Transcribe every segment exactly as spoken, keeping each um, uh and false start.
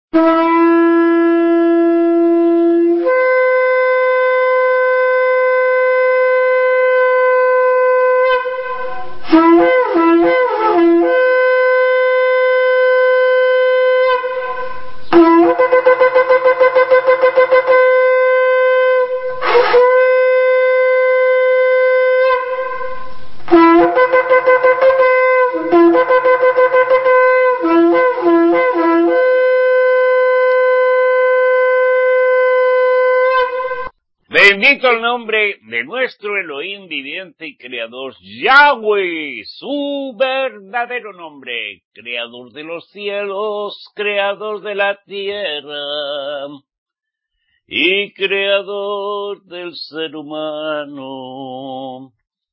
Bendito el nombre de nuestro Elohim viviente y creador, Yahweh, su verdadero nombre, creador de los cielos, creador de la tierra y creador del ser humano.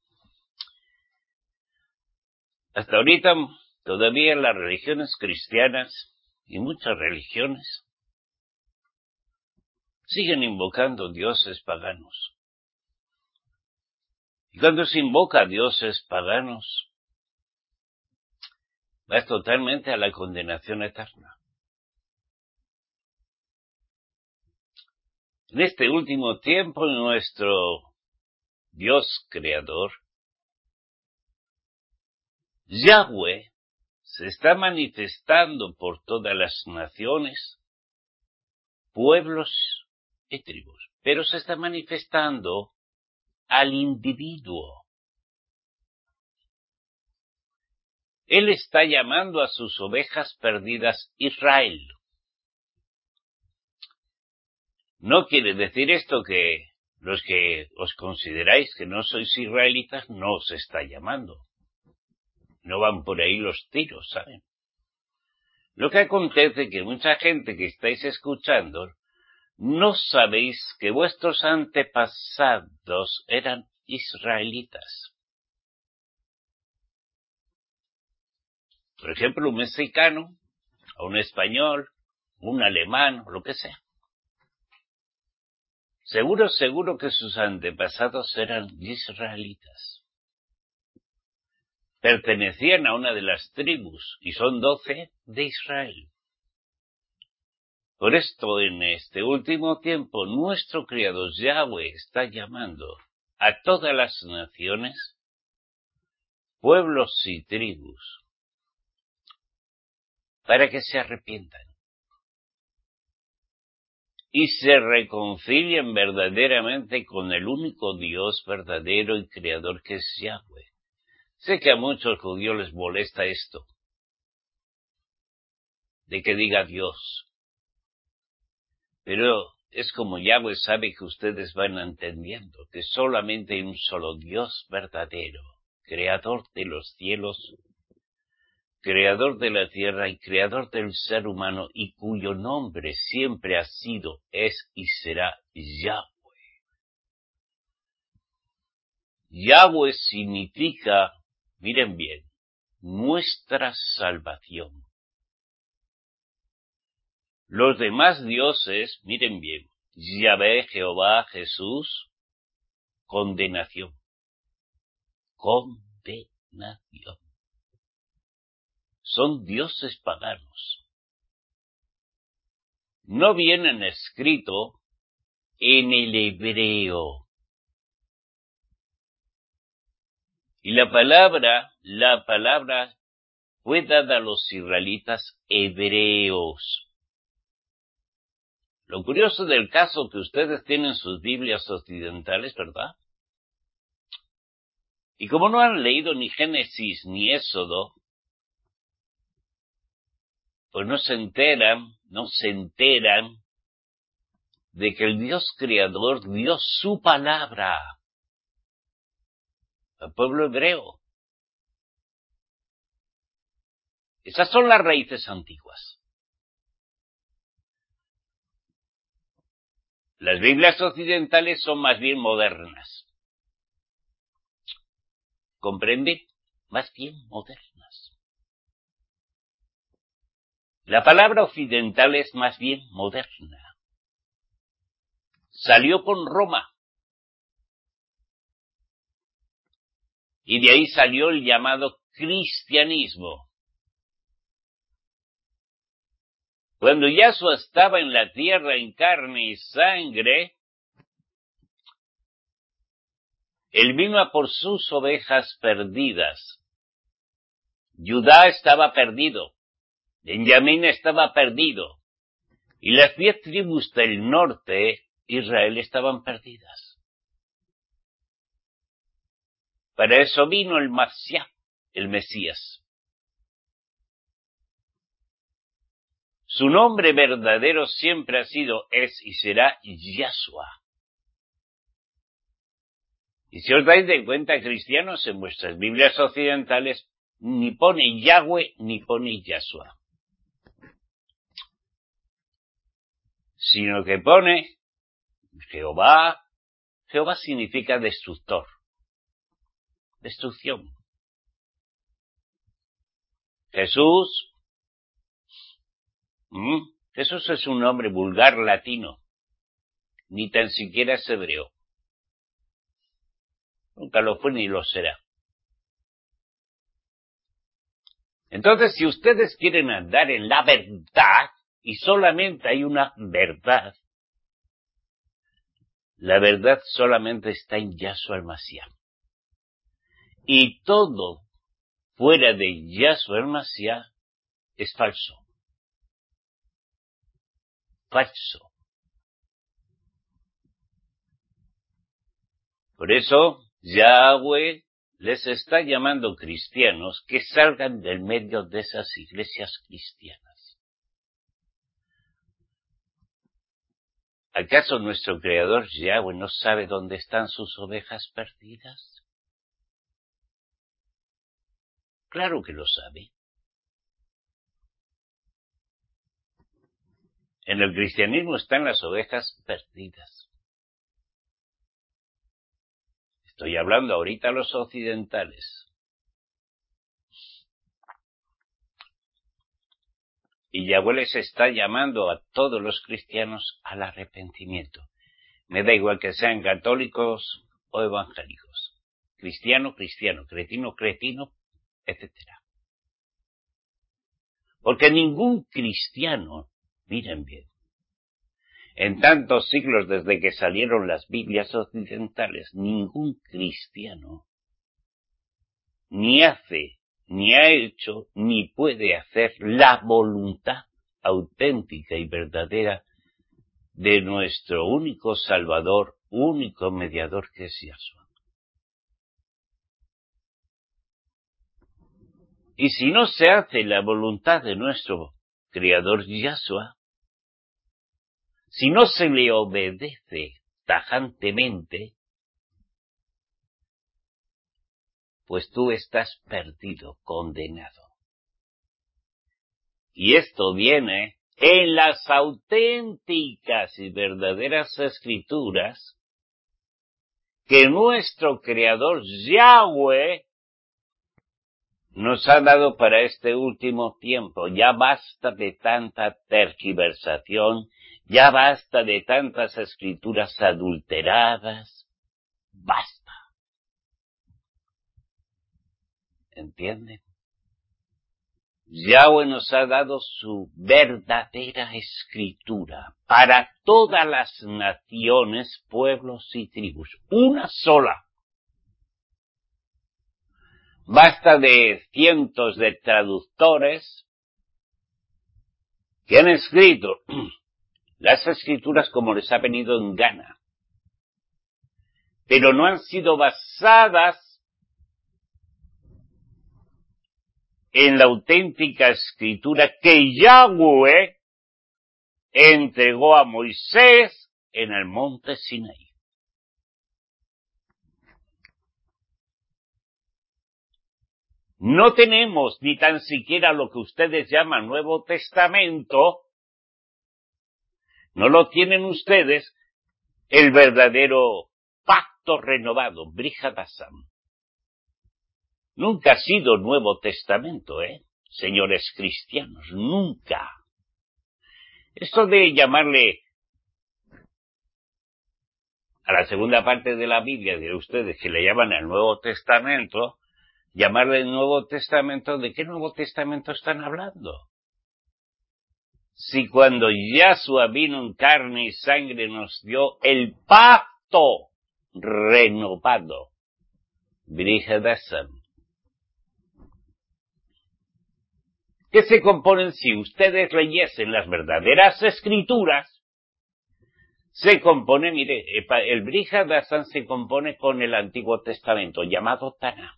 Hasta ahorita, todavía las religiones cristianas y muchas religiones siguen invocando dioses paganos. Y cuando se invoca a dioses paganos, vas totalmente a la condenación eterna. En este último tiempo, nuestro Dios creador, Yahweh, se está manifestando por todas las naciones, pueblos y tribus, pero se está manifestando al individuo. Él está llamando a sus ovejas perdidas Israel. No quiere decir esto que los que os consideráis que no sois israelitas no os está llamando. No van por ahí los tiros, ¿saben? Lo que acontece es que mucha gente que estáis escuchando no sabéis que vuestros antepasados eran israelitas. Por ejemplo, un mexicano, o un español, un alemán, o lo que sea. Seguro, seguro que sus antepasados eran israelitas. Pertenecían a una de las tribus, y son doce, de Israel. Por esto, en este último tiempo, nuestro Creador Yahweh está llamando a todas las naciones, pueblos y tribus, para que se arrepientan y se reconcilien verdaderamente con el único Dios verdadero y creador que es Yahweh. Sé que a muchos judíos les molesta esto, de que diga Dios. Pero es como Yahweh sabe que ustedes van entendiendo que solamente hay un solo Dios verdadero, creador de los cielos, creador de la tierra y creador del ser humano, y cuyo nombre siempre ha sido, es y será Yahweh. Yahweh significa, miren bien, nuestra salvación. Los demás dioses, miren bien, Yahvé, Jehová, Jesús, condenación. Condenación. Son dioses paganos. No vienen escrito en el hebreo. Y la palabra, la palabra fue dada a los israelitas hebreos. Lo curioso del caso que ustedes tienen sus Biblias occidentales, ¿verdad? Y como no han leído ni Génesis ni Éxodo, pues no se enteran, no se enteran de que el Dios creador dio su palabra al pueblo hebreo. Esas son las raíces antiguas. Las Biblias occidentales son más bien modernas. ¿Comprenden? Más bien modernas. La palabra occidental es más bien moderna. Salió con Roma. Y de ahí salió el llamado cristianismo. Cuando Yahshua estaba en la tierra en carne y sangre, Él vino a por sus ovejas perdidas. Judá estaba perdido, Benjamín estaba perdido, y las diez tribus del norte, Israel, estaban perdidas. Para eso vino el Mashiach, el Mesías. Su nombre verdadero siempre ha sido, es y será Yahshua. Y si os dais de cuenta, cristianos, en vuestras Biblias occidentales, ni pone Yahweh ni pone Yahshua, sino que pone Jehová. Jehová significa destructor, destrucción. Jesús, ¿Mm? Jesús es un nombre vulgar latino, ni tan siquiera es hebreo. Nunca lo fue ni lo será. Entonces, si ustedes quieren andar en la verdad, y solamente hay una verdad, la verdad solamente está en Yahshua el Mashiach. Y todo fuera de Yahshua el Mashiach es falso. Falso. Por eso, Yahweh les está llamando cristianos que salgan del medio de esas iglesias cristianas. ¿Acaso nuestro Creador Yahweh no sabe dónde están sus ovejas perdidas? Claro que lo sabe. En el cristianismo están las ovejas perdidas. Estoy hablando ahorita a los occidentales. Y Yahweh les está llamando a todos los cristianos al arrepentimiento. Me da igual que sean católicos o evangélicos. Cristiano, cristiano, cretino, cretino, etcétera. Porque ningún cristiano, miren bien, en tantos siglos desde que salieron las Biblias occidentales, ningún cristiano ni hace, ni ha hecho, ni puede hacer la voluntad auténtica y verdadera de nuestro único Salvador, único mediador, que es Yahshua. Y si no se hace la voluntad de nuestro Creador Yahshua, si no se le obedece tajantemente, pues tú estás perdido, condenado. Y esto viene en las auténticas y verdaderas escrituras que nuestro Creador Yahweh nos ha dado para este último tiempo. Ya basta de tanta tergiversación, ya basta de tantas escrituras adulteradas, basta. ¿Entienden? Yahweh nos ha dado su verdadera escritura para todas las naciones, pueblos y tribus. Una sola. Basta de cientos de traductores que han escrito las escrituras como les ha venido en gana, pero no han sido basadas en la auténtica escritura que Yahweh entregó a Moisés en el monte Sinaí. No tenemos ni tan siquiera lo que ustedes llaman Nuevo Testamento, no lo tienen ustedes, el verdadero pacto renovado, Brit Hadasham. Nunca ha sido Nuevo Testamento, ¿eh? Señores cristianos, nunca. Esto de llamarle a la segunda parte de la Biblia de ustedes que le llaman el Nuevo Testamento, llamarle el Nuevo Testamento, ¿de qué Nuevo Testamento están hablando? Si cuando Yahshua vino en carne y sangre nos dio el pacto renovado, Brihadasam, que se componen, si ustedes leyesen las verdaderas escrituras, se compone, mire, el Brihadasam se compone con el Antiguo Testamento, llamado Taná.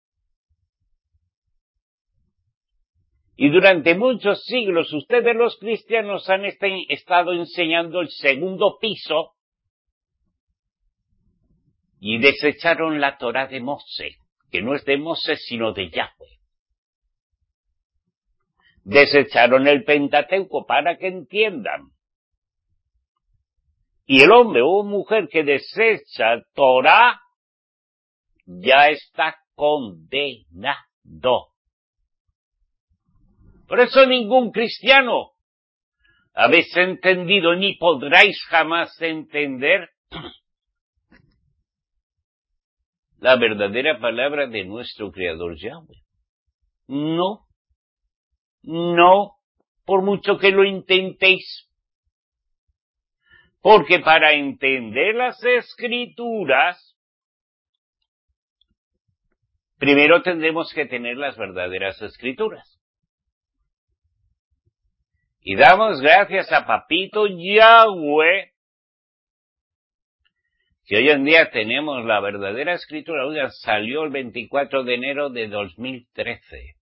Y durante muchos siglos ustedes los cristianos han estado enseñando el segundo piso y desecharon la Torá de Moshe, que no es de Moshe sino de Yahweh. Desecharon el Pentateuco para que entiendan. Y el hombre o mujer que desecha Torá ya está condenado. Por eso ningún cristiano habéis entendido ni podráis jamás entender la verdadera palabra de nuestro Creador Yahweh. No, no, por mucho que lo intentéis. Porque para entender las Escrituras, primero tendremos que tener las verdaderas Escrituras. Y damos gracias a Papito Yahweh, que hoy en día tenemos la verdadera escritura. Oigan, salió el veinticuatro de enero de dos mil trece.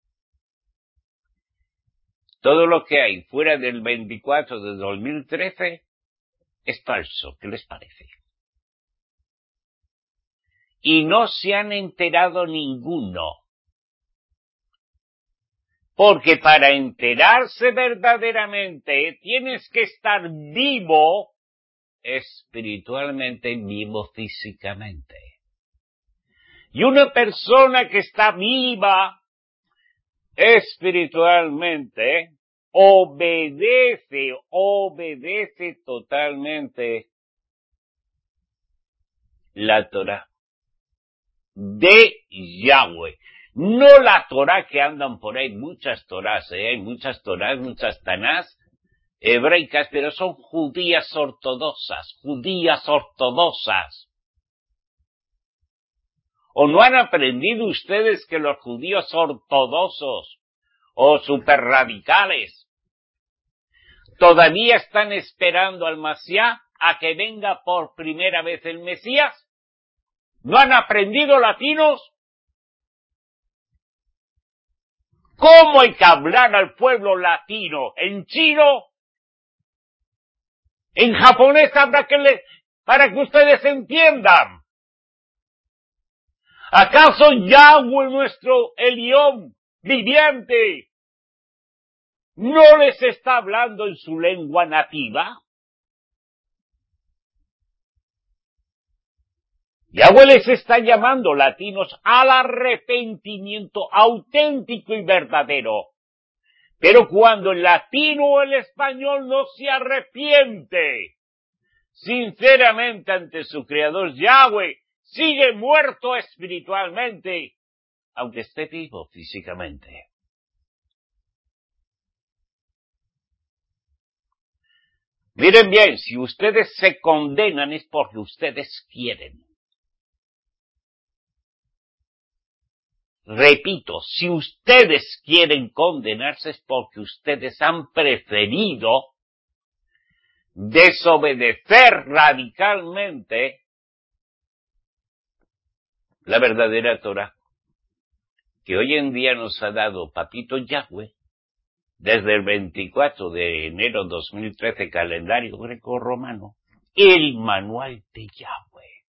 Todo lo que hay fuera del veinticuatro de dos mil trece es falso. ¿Qué les parece? Y no se han enterado ninguno. Porque para enterarse verdaderamente tienes que estar vivo espiritualmente, vivo físicamente. Y una persona que está viva espiritualmente obedece, obedece totalmente la Torá de Yahweh. No la Torá que andan por ahí, muchas Torás, ¿eh? Hay muchas Torás, muchas Tanás hebraicas, pero son judías ortodoxas, judías ortodoxas. ¿O no han aprendido ustedes que los judíos ortodoxos o superradicales todavía están esperando al Mashiach a que venga por primera vez el Mesías? ¿No han aprendido latinos? ¿Cómo hay que hablar al pueblo latino? ¿En chino? ¿En japonés habrá que le... para que ustedes entiendan? ¿Acaso Yahweh, nuestro Elión viviente, no les está hablando en su lengua nativa? Yahweh les está llamando, latinos, al arrepentimiento auténtico y verdadero. Pero cuando el latino o el español no se arrepiente sinceramente ante su Creador Yahweh, sigue muerto espiritualmente, aunque esté vivo físicamente. Miren bien, si ustedes se condenan es porque ustedes quieren. Repito, si ustedes quieren condenarse es porque ustedes han preferido desobedecer radicalmente la verdadera Torá que hoy en día nos ha dado Papito Yahweh desde el veinticuatro de enero de dos mil trece, calendario greco-romano, el manual de Yahweh.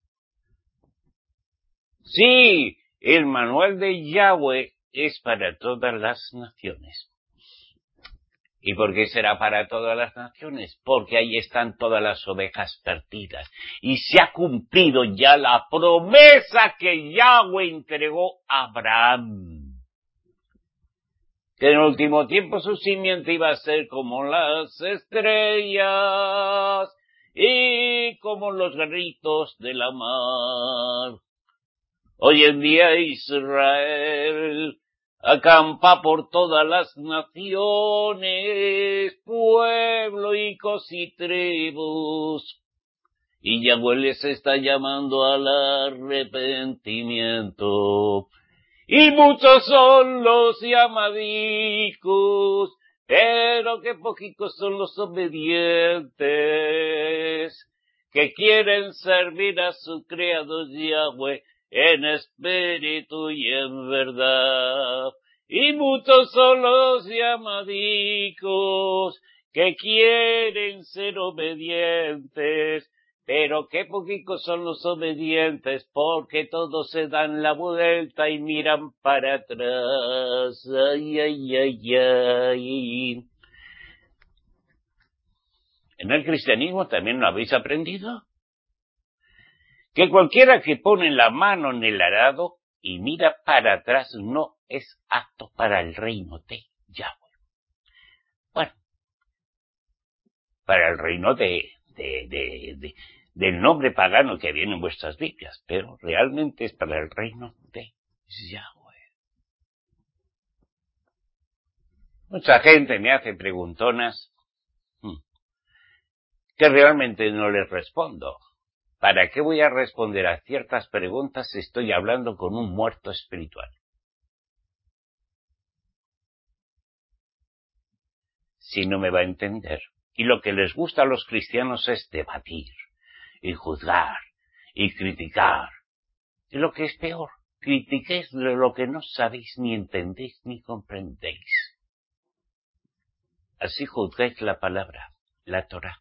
Sí, el manual de Yahweh es para todas las naciones. ¿Y por qué será para todas las naciones? Porque ahí están todas las ovejas perdidas. Y se ha cumplido ya la promesa que Yahweh entregó a Abraham. Que en el último tiempo su simiente iba a ser como las estrellas y como los granitos de la mar. Hoy en día Israel Acampa por todas las naciones, pueblo, hijos y tribus. Y Yahweh les está llamando al arrepentimiento. Y muchos son los llamadicos, pero que poquitos son los obedientes, que quieren servir a su Creador Yahweh en espíritu y en verdad. Y muchos son los llamadicos, que quieren ser obedientes, pero qué poquitos son los obedientes, porque todos se dan la vuelta y miran para atrás. Ay, ay, ay, ay. En el cristianismo también lo habéis aprendido. Que cualquiera que pone la mano en el arado y mira para atrás no es apto para el reino de Yahweh. Bueno, para el reino de, de, de, de del nombre pagano que viene en vuestras Biblias, pero realmente es para el reino de Yahweh. Mucha gente me hace preguntonas que realmente no les respondo. ¿Para qué voy a responder a ciertas preguntas si estoy hablando con un muerto espiritual? Si no me va a entender. Y lo que les gusta a los cristianos es debatir, y juzgar, y criticar. Y lo que es peor, critiquéis lo que no sabéis, ni entendéis, ni comprendéis. Así juzgáis la palabra, la Torá.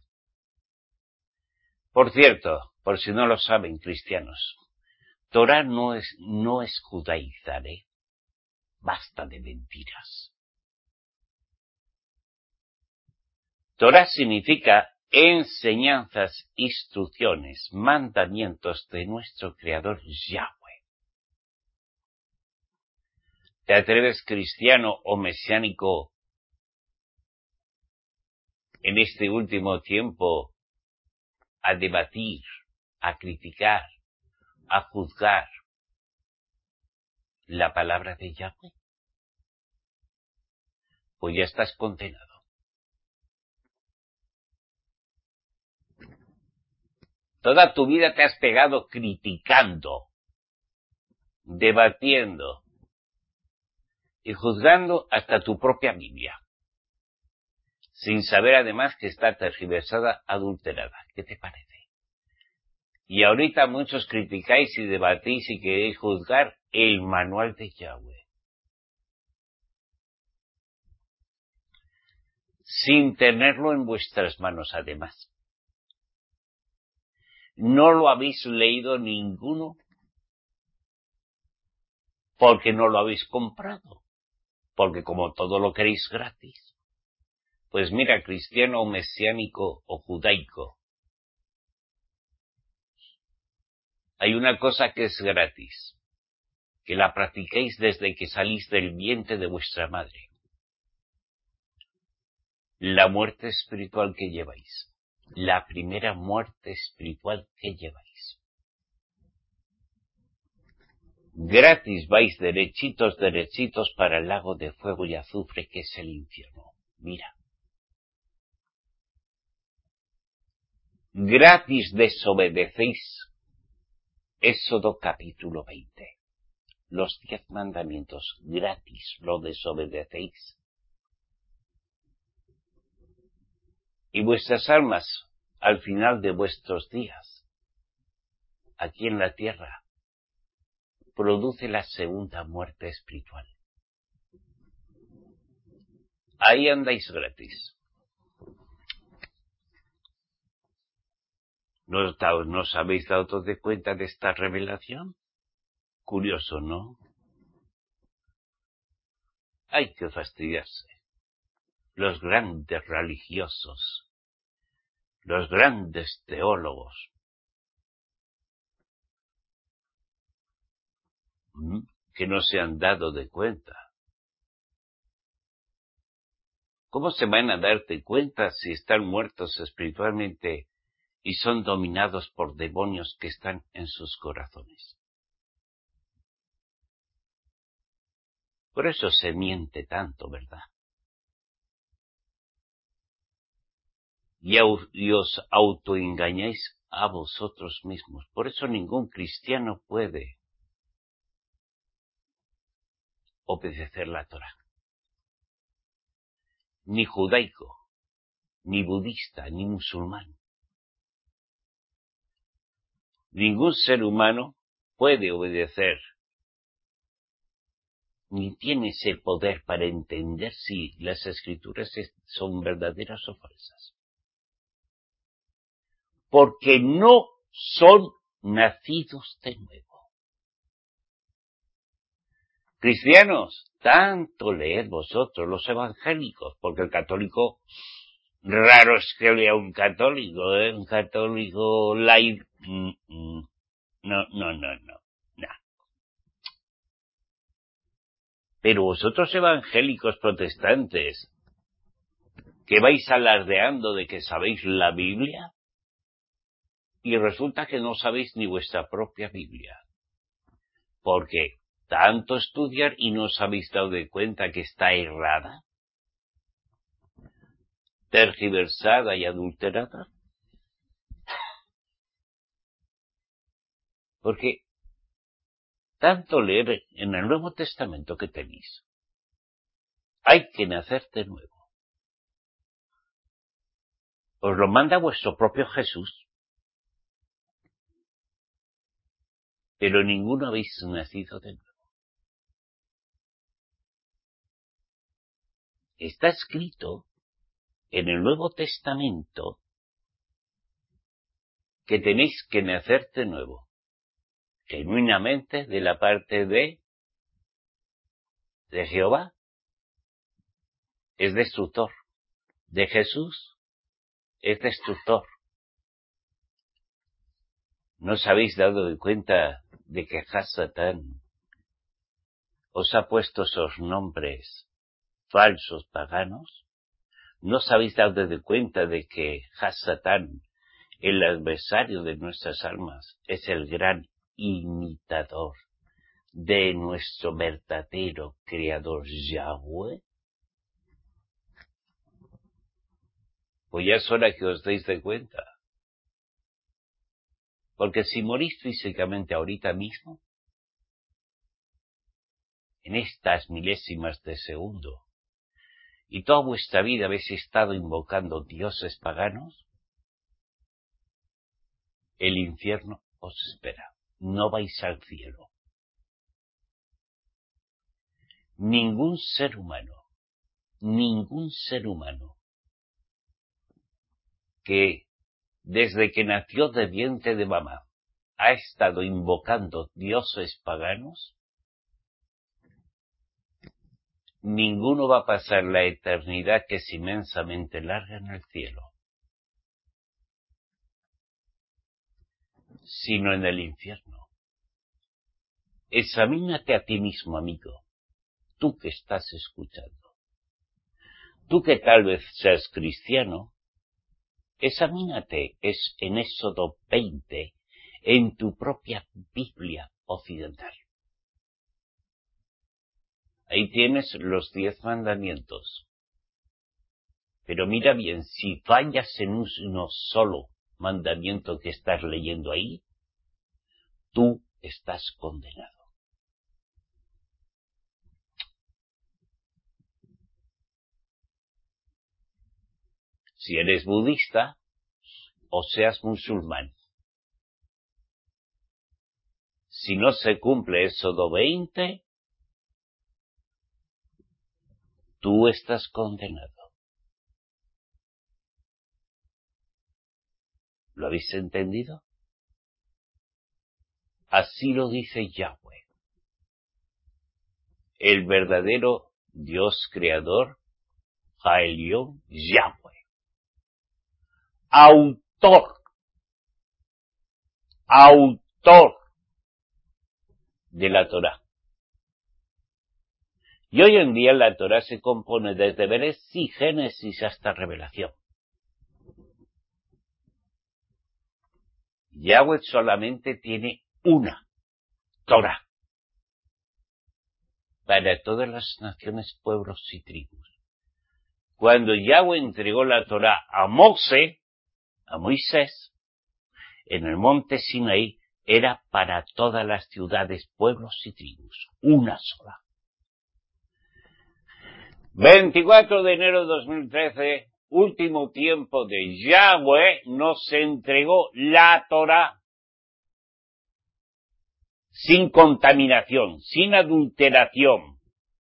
Por cierto, por si no lo saben cristianos, Torá no es, no es judaizar, ¿eh? Basta de mentiras. Torá significa enseñanzas, instrucciones, mandamientos de nuestro Creador Yahweh. ¿Te atreves, cristiano o mesiánico, en este último tiempo, a debatir, a criticar, a juzgar la palabra de Yahweh? Pues ya estás condenado. Toda tu vida te has pegado criticando, debatiendo y juzgando hasta tu propia Biblia, sin saber además que está tergiversada, adulterada. ¿Qué te parece? Y ahorita muchos criticáis y debatís y queréis juzgar el manual de Yahweh, sin tenerlo en vuestras manos además. No lo habéis leído ninguno porque no lo habéis comprado, porque como todo lo queréis gratis. Pues mira, cristiano o mesiánico o judaico, hay una cosa que es gratis, que la practiquéis desde que salís del vientre de vuestra madre. La muerte espiritual que lleváis. La primera muerte espiritual que lleváis. Gratis vais derechitos, derechitos para el lago de fuego y azufre que es el infierno. Mira. Gratis desobedecéis. Éxodo capítulo veinte. Los diez mandamientos, gratis lo desobedecéis. Y vuestras almas, al final de vuestros días, aquí en la tierra, produce la segunda muerte espiritual. Ahí andáis gratis. ¿No, ¿No os habéis dado de cuenta de esta revelación? Curioso, ¿no? Hay que fastidiarse. Los grandes religiosos, los grandes teólogos, que no se han dado de cuenta. ¿Cómo se van a darte cuenta si están muertos espiritualmente y son dominados por demonios que están en sus corazones? Por eso se miente tanto, ¿verdad? Y, y os autoengañáis a vosotros mismos. Por eso ningún cristiano puede obedecer la Torá. Ni judaico, ni budista, ni musulmán. Ningún ser humano puede obedecer, ni tiene ese poder para entender si las escrituras son verdaderas o falsas. Porque no son nacidos de nuevo. Cristianos, tanto leed vosotros los evangélicos, porque el católico, raro es que lea un católico, ¿eh? Un católico light, mm, mm, no, no, no, no, no. Pero vosotros evangélicos protestantes, que vais alardeando de que sabéis la Biblia, y resulta que no sabéis ni vuestra propia Biblia. Porque tanto estudiar y no os habéis dado de cuenta que está errada, tergiversada y adulterada. Porque tanto leer en el Nuevo Testamento que tenéis, hay que nacer de nuevo. Os lo manda vuestro propio Jesús. Pero ninguno habéis nacido de nuevo. Está escrito en el Nuevo Testamento que tenéis que nacer de nuevo, genuinamente de la parte de, de Jehová, es destructor, de Jesús, es destructor. ¿No os habéis dado de cuenta de que Hasatán os ha puesto esos nombres falsos paganos? ¿No os habéis dado de cuenta de que Hasatán, el adversario de nuestras almas, es el gran imitador de nuestro verdadero creador Yahweh? Pues ya es hora que os deis de cuenta. Porque si morís físicamente ahorita mismo, en estas milésimas de segundo, y toda vuestra vida habéis estado invocando dioses paganos, el infierno os espera. No vais al cielo. Ningún ser humano, ningún ser humano que desde que nació de vientre de mamá ha estado invocando dioses paganos, ninguno va a pasar la eternidad, que es inmensamente larga, en el cielo, sino en el infierno. Examínate a ti mismo, amigo, tú que estás escuchando. Tú que tal vez seas cristiano, examínate es en Éxodo veinte, en tu propia Biblia occidental. Ahí tienes los diez mandamientos. Pero mira bien, si fallas en uno solo mandamiento que estás leyendo ahí, tú estás condenado. Si eres budista o seas musulmán, si no se cumple Éxodo veinte, tú estás condenado. ¿Lo habéis entendido? Así lo dice Yahweh, el verdadero Dios creador, Haelión Yahweh, autor, autor de la Torá. Y hoy en día la Torá se compone desde Bereshit y Génesis hasta Revelación. Yahweh solamente tiene una Torá. para todas las naciones, pueblos y tribus. Cuando Yahweh entregó la Torá a Moshe, a Moisés, en el monte Sinaí, era para todas las ciudades, pueblos y tribus, una sola. veinticuatro de enero de dos mil trece, último tiempo de Yahweh, nos entregó la Torá sin contaminación, sin adulteración,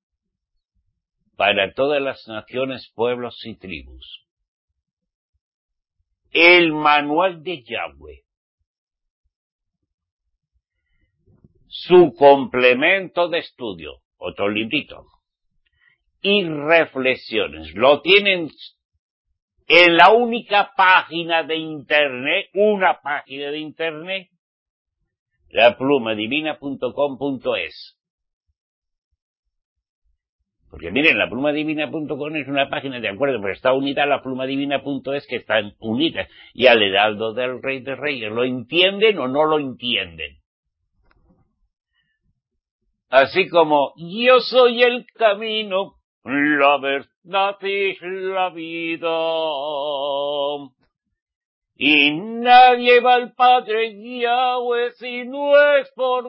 para todas las naciones, pueblos y tribus. El manual de Yahweh. Su complemento de estudio, otro librito, y reflexiones. Lo tienen en la única página de internet, una página de internet, la pluma divina punto com punto es. Porque miren, la pluma divina punto com es una página, de acuerdo, pero está unida a la pluma divina punto es, que están unidas, y al Heraldo del Rey de Reyes. ¿Lo entienden o no lo entienden? Así como yo soy el camino, la verdad y la vida, y nadie va al Padre Yahweh si no es por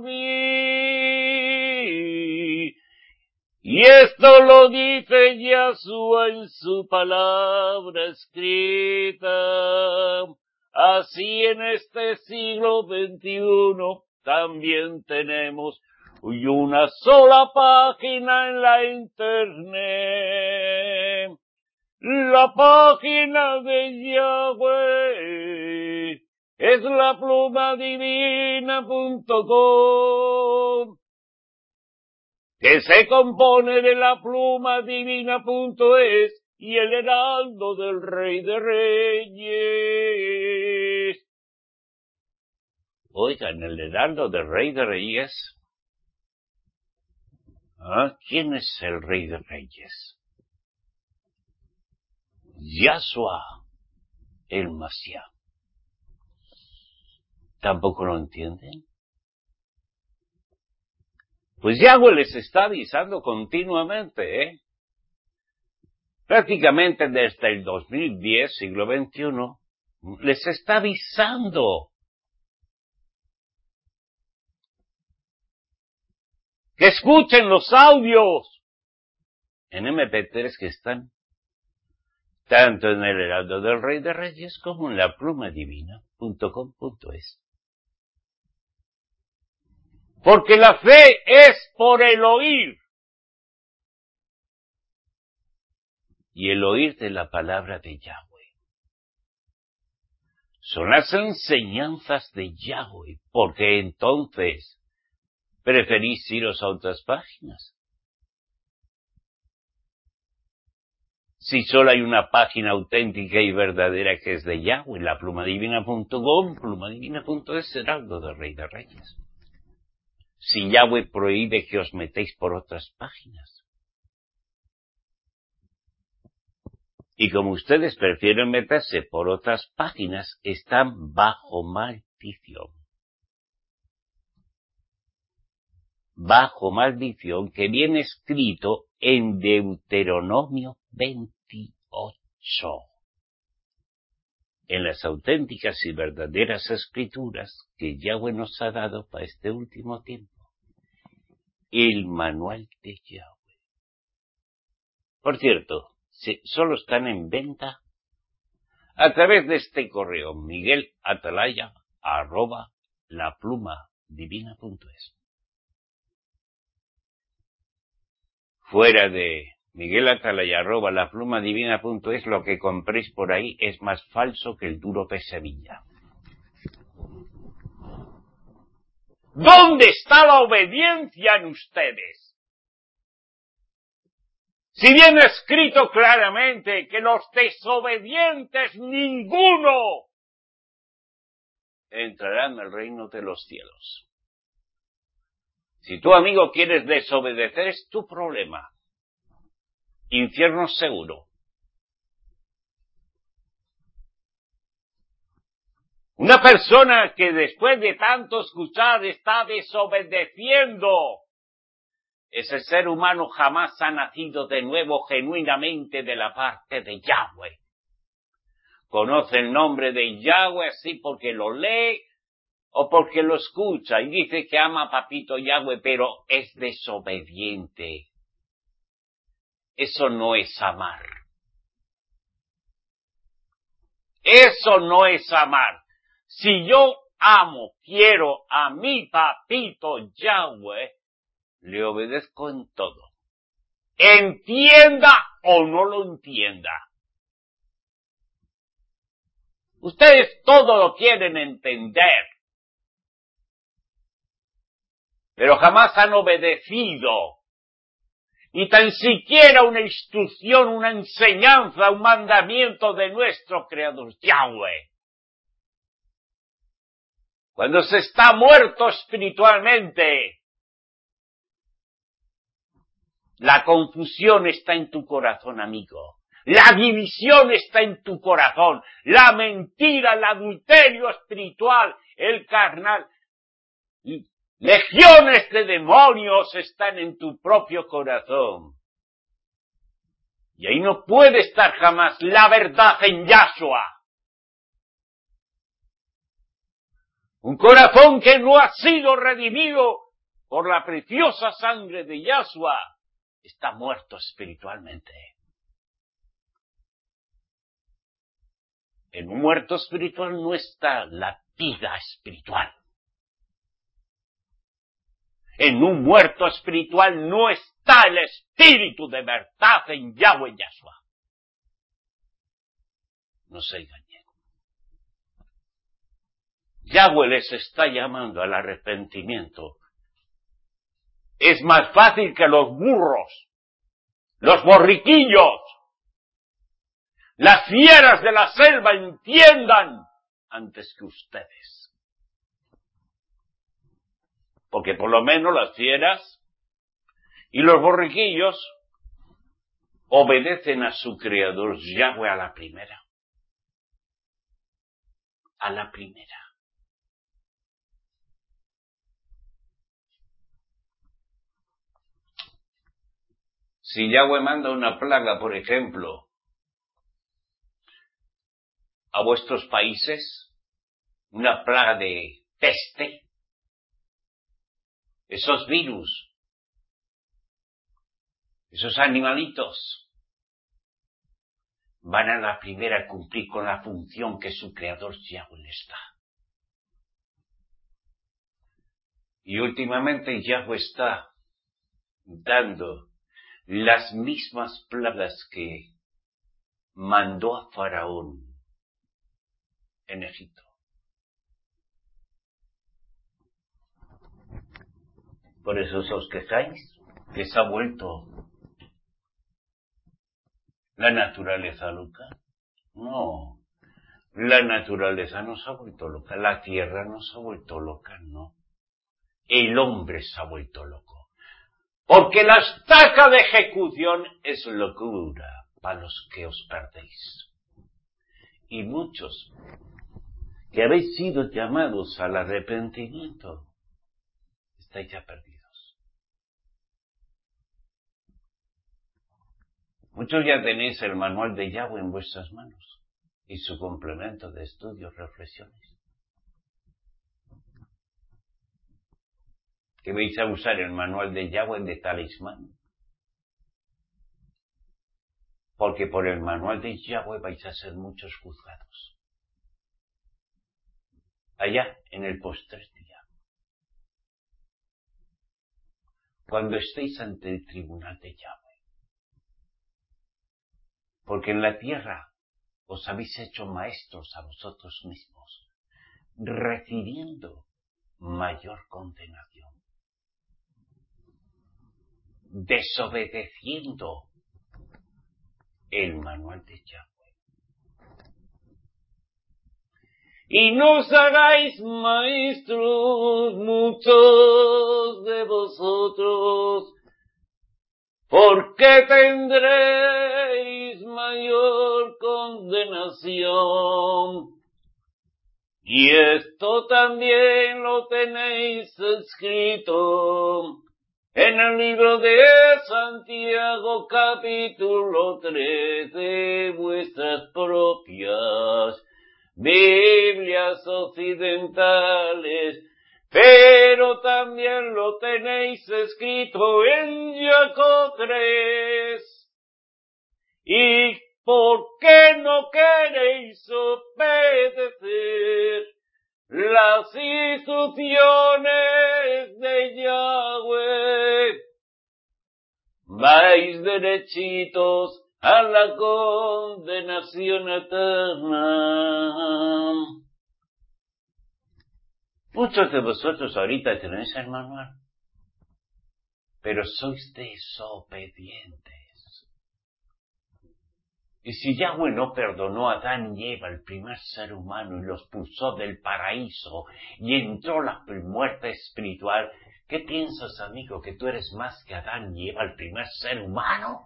mí. Y esto lo dice Yahshua en su palabra escrita. Así en este siglo veintiuno también tenemos y una sola página en la internet, la página de Yahweh, es la pluma divina punto com, que se compone de la pluma divina punto es y el Heraldo del Rey de Reyes. Oigan, el Heraldo del Rey de Reyes. ¿Ah? ¿Quién es el Rey de Reyes? Yahshua, el Mashiach. ¿Tampoco lo entienden? Pues Yahweh les está avisando continuamente, ¿eh? Prácticamente desde el dos mil diez, siglo veintiuno, les está avisando. Que escuchen los audios en eme pe tres que están tanto en el Heraldo del Rey de Reyes como en la pluma divina punto com punto es. Porque la fe es por el oír. Y el oír de la palabra de Yahweh. Son las enseñanzas de Yahweh, porque entonces preferís iros a otras páginas. Si solo hay una página auténtica y verdadera que es de Yahweh, la pluma divina punto com, pluma divina punto es, Heraldo del Rey de Reyes. Si Yahweh prohíbe que os metéis por otras páginas. Y como ustedes prefieren meterse por otras páginas, están bajo maldición. Bajo maldición que viene escrito en Deuteronomio veintiocho. En las auténticas y verdaderas escrituras que Yahweh nos ha dado para este último tiempo. El manual de Yahweh. Por cierto, si solo están en venta a través de este correo, Miguel Atalaya, arroba la pluma divina punto es. Fuera de Miguel Atalaya, arroba la pluma divina punto es, lo que compréis por ahí es más falso que el duro Pesevilla. ¿Dónde está la obediencia en ustedes? Si viene escrito claramente que los desobedientes ninguno entrarán al reino de los cielos. Si tu amigo quieres desobedecer, es tu problema. Infierno seguro. Una persona que después de tanto escuchar está desobedeciendo, ese ser humano jamás ha nacido de nuevo genuinamente de la parte de Yahweh. Conoce el nombre de Yahweh así porque lo lee o porque lo escucha y dice que ama a papito Yahweh, pero es desobediente. Eso no es amar. Eso no es amar. Si yo amo, quiero a mi papito Yahweh, le obedezco en todo. Entienda o no lo entienda. Ustedes todo lo quieren entender, pero jamás han obedecido. Ni tan siquiera una instrucción, una enseñanza, un mandamiento de nuestro Creador Yahweh. Cuando se está muerto espiritualmente, la confusión está en tu corazón, amigo. La división está en tu corazón. La mentira, el adulterio espiritual, el carnal. Legiones de demonios están en tu propio corazón. Y ahí no puede estar jamás la verdad en Yahshua. Un corazón que no ha sido redimido por la preciosa sangre de Yahshua está muerto espiritualmente. En un muerto espiritual no está la vida espiritual. En un muerto espiritual no está el espíritu de verdad en Yahweh Yahshua. No se engañen. Yahweh les está llamando al arrepentimiento. Es más fácil que los burros, los borriquillos, las fieras de la selva entiendan antes que ustedes. Porque por lo menos las fieras y los borriquillos obedecen a su Creador Yahweh a la primera. A la primera. Si Yahweh manda una plaga, por ejemplo, a vuestros países, una plaga de peste, esos virus, esos animalitos, van a la primera a cumplir con la función que su Creador Yahweh les da. Y últimamente Yahweh está dando las mismas plagas que mandó a Faraón en Egipto. Por eso os quejáis, que se ha vuelto la naturaleza loca. No, la naturaleza no se ha vuelto loca, la tierra no se ha vuelto loca, no. El hombre se ha vuelto loco. Porque la estaca de ejecución es locura para los que os perdéis. Y muchos que habéis sido llamados al arrepentimiento, estáis ya perdidos. Muchos ya tenéis el manual de Yahweh en vuestras manos y su complemento de estudios, reflexiones. Que vais a usar el manual de Yahweh de talismán. Porque por el manual de Yahweh vais a ser muchos juzgados. Allá, en el postrer día. Cuando estéis ante el tribunal de Yahweh. Porque en la tierra os habéis hecho maestros a vosotros mismos, recibiendo mayor condenación. Desobedeciendo el manual de Yahweh. Y no os hagáis maestros muchos de vosotros, porque tendréis mayor condenación. Y esto también lo tenéis escrito En el libro de Santiago, capítulo tres, de vuestras propias Biblias occidentales, pero también lo tenéis escrito en Jacob tres. ¿Y por qué no queréis obedecer las instrucciones de Yahweh? Vais derechitos a la condenación eterna. Muchos de vosotros ahorita tenéis el manual, pero sois desobedientes. Y si Yahweh no perdonó a Adán y Eva, el primer ser humano, y los puso del paraíso, y entró la muerte espiritual, ¿qué piensas, amigo, que tú eres más que Adán y Eva, el primer ser humano?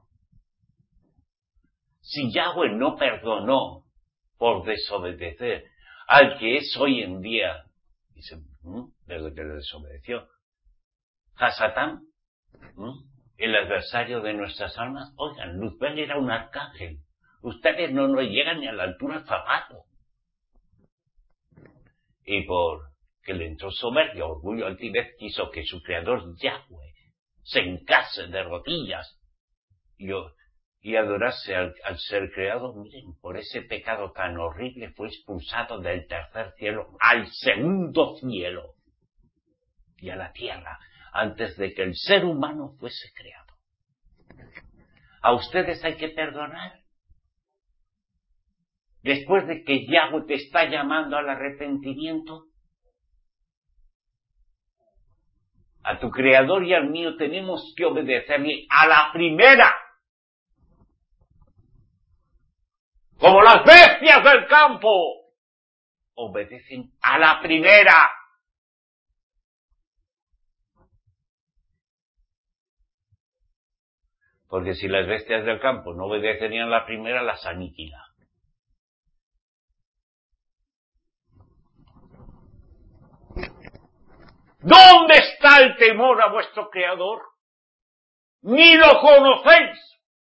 Si Yahweh no perdonó por desobedecer al que es hoy en día, dice, desde que le desobedeció, a Satán, el adversario de nuestras almas, oigan, Luzbel era un arcángel. Ustedes no nos llegan ni a la altura del zapato. Y por que le entró soberbia, orgullo, altivez, quiso que su creador Yahweh se hincase de rodillas y, y adorase al, al ser creado. Miren, por ese pecado tan horrible fue expulsado del tercer cielo al segundo cielo y a la tierra, antes de que el ser humano fuese creado. A ustedes hay que perdonar. Después de que Yahweh te está llamando al arrepentimiento, a tu Creador y al mío tenemos que obedecerle a la primera. Como las bestias del campo, obedecen a la primera. Porque si las bestias del campo no obedecen a la primera, las aniquila. ¿Dónde está el temor a vuestro Creador? Ni lo conocéis.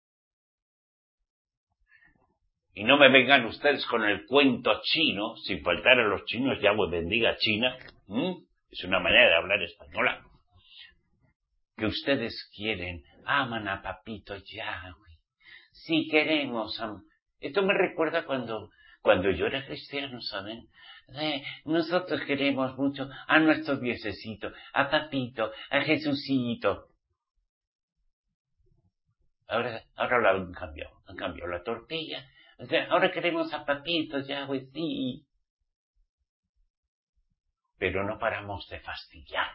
Y no me vengan ustedes con el cuento chino, sin faltar a los chinos, Yahweh bendiga China. ¿Mm? Es una manera de hablar española. Que ustedes quieren, aman a papito Yahweh. Si queremos, am... esto me recuerda cuando, cuando yo era cristiano, ¿saben? Eh, nosotros queremos mucho a nuestro diosecito, a papito, a Jesucito. Ahora, ahora lo han cambiado, han cambiado la tortilla. O sea, ahora queremos a papito Yahweh, sí. Pero no paramos de fastidiar,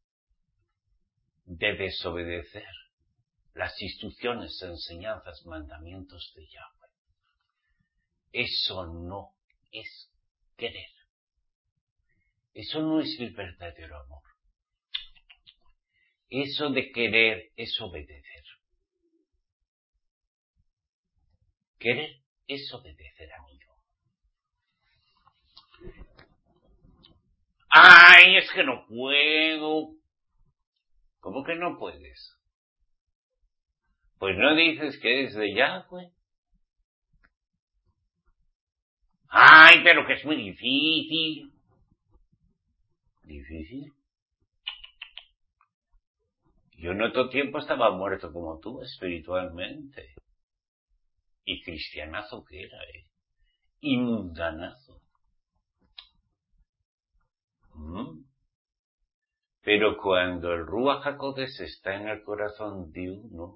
de desobedecer las instrucciones, enseñanzas, mandamientos de Yahweh. Eso no es querer. Eso no es el verdadero amor. Eso de querer es obedecer. Querer es obedecer, amigo. ¡Ay, es que no puedo! ¿Cómo que no puedes? Pues no dices que eres de Yahweh. ¡Ay, pero que es muy difícil! ¿Difícil? Yo en otro tiempo estaba muerto como tú, espiritualmente. Y cristianazo que era, ¿eh? Y mundanazo. ¿Mm? Pero cuando el Ruach HaKodesh está en el corazón de uno,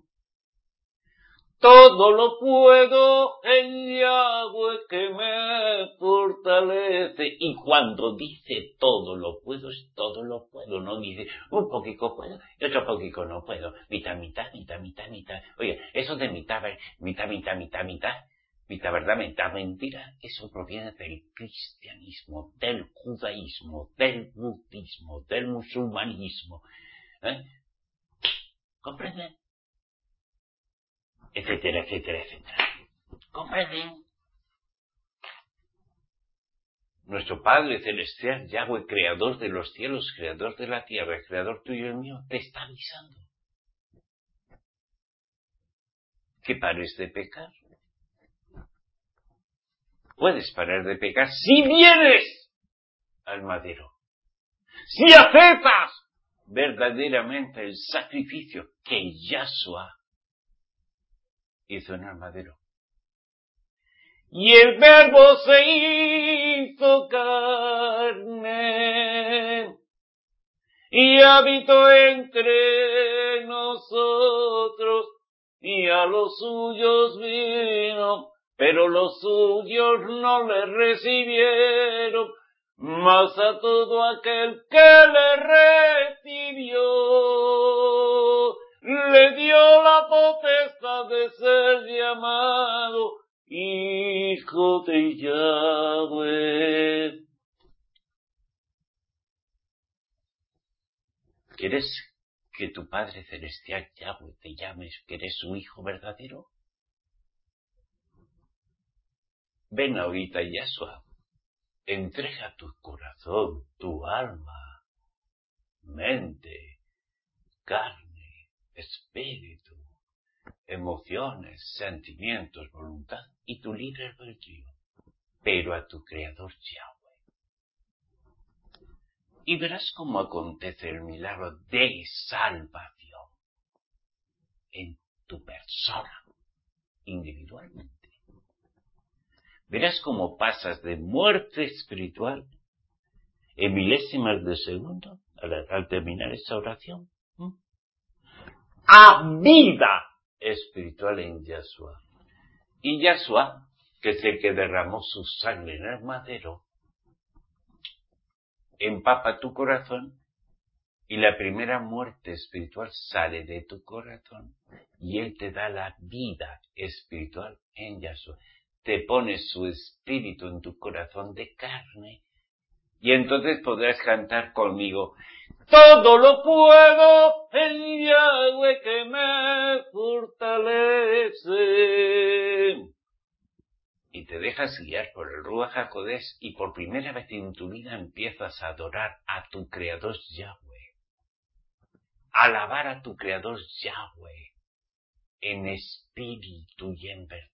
todo lo puedo en Yahweh que me fortalece. Y cuando dice todo lo puedo, es todo lo puedo. No dice un poquito puedo y otro poquito no puedo. Mitad, mitad, mitad, mitad, mitad. Oye, eso de mitad, mitad, mitad, mitad, mitad, mitad verdad, mitad mentira, eso proviene del cristianismo, del judaísmo, del budismo, del musulmanismo. ¿Eh? ¿Comprenden? Etcétera, etcétera, etcétera. ¿Comprenden? Nuestro Padre Celestial, Yahweh, creador de los cielos, creador de la tierra, creador tuyo y mío, te está avisando. que pares de pecar. Puedes parar de pecar si vienes al madero. Si aceptas verdaderamente el sacrificio que Yahshua hizo en el madero. Y el Verbo se hizo carne y habitó entre nosotros, y a los suyos vino, pero los suyos no le recibieron. Mas a todo aquel que le recibió, le dio la potestad de ser llamado Hijo de Yahweh. ¿Quieres que tu Padre Celestial Yahweh te llame que eres su hijo verdadero? Ven ahorita, Yahshua. Entrega tu corazón, tu alma, mente, carne, espíritu, emociones, sentimientos, voluntad y tu libre albedrío, pero a tu Creador Yahweh. Y verás cómo acontece el milagro de salvación en tu persona, individualmente. Verás cómo pasas de muerte espiritual en milésimas de segundo, al, al terminar esa oración, ¿m? a vida espiritual en Yahshua. Y Yahshua, que es el que derramó su sangre en el madero, empapa tu corazón y la primera muerte espiritual sale de tu corazón y Él te da la vida espiritual en Yahshua. Te pone su espíritu en tu corazón de carne y entonces podrás cantar conmigo: todo lo puedo en Yahweh que me fortalece. Y te dejas guiar por el Ruach HaKodesh y por primera vez en tu vida empiezas a adorar a tu Creador Yahweh. Alabar a tu Creador Yahweh en espíritu y en verdad.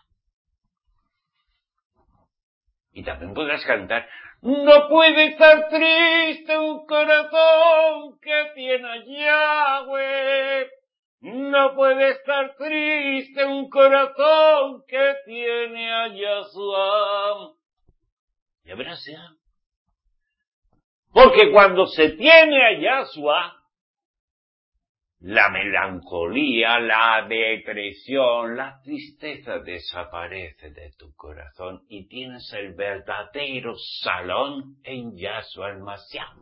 Y también podrás cantar: no puede estar triste un corazón que tiene a Yahweh. No puede estar triste un corazón que tiene a Yahshua. Ya verás ya. Porque cuando se tiene a Yahshua, la melancolía, la depresión, la tristeza desaparece de tu corazón y tienes el verdadero salón en Yahshua el Mashiach.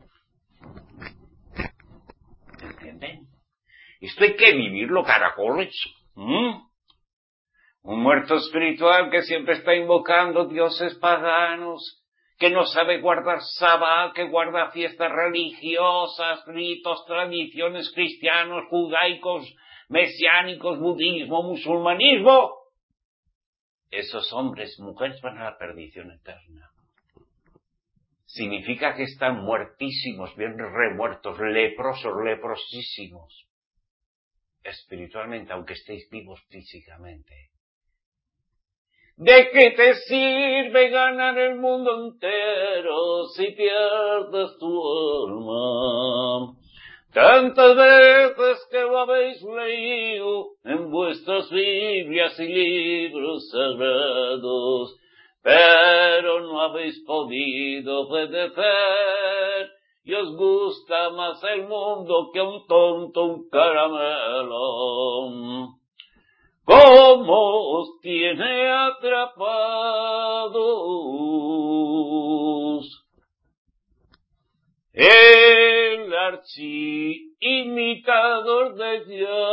¿Entienden? Esto hay que vivirlo, caracoles. ¿Mm? Un muerto espiritual que siempre está invocando dioses paganos, que no sabe guardar Sabbat, que guarda fiestas religiosas, ritos, tradiciones cristianos, judaicos, mesiánicos, budismo, musulmanismo. Esos hombres, mujeres van a la perdición eterna. Significa que están muertísimos, bien remuertos, leprosos, leprosísimos, espiritualmente, aunque estéis vivos físicamente. ¿De qué te sirve ganar el mundo entero si pierdes tu alma? Tantas veces que lo habéis leído en vuestras Biblias y libros sagrados, pero no habéis podido obedecer, y os gusta más el mundo que a un tonto un caramelo. ¿Cómo os tiene atrapados el archiimitador de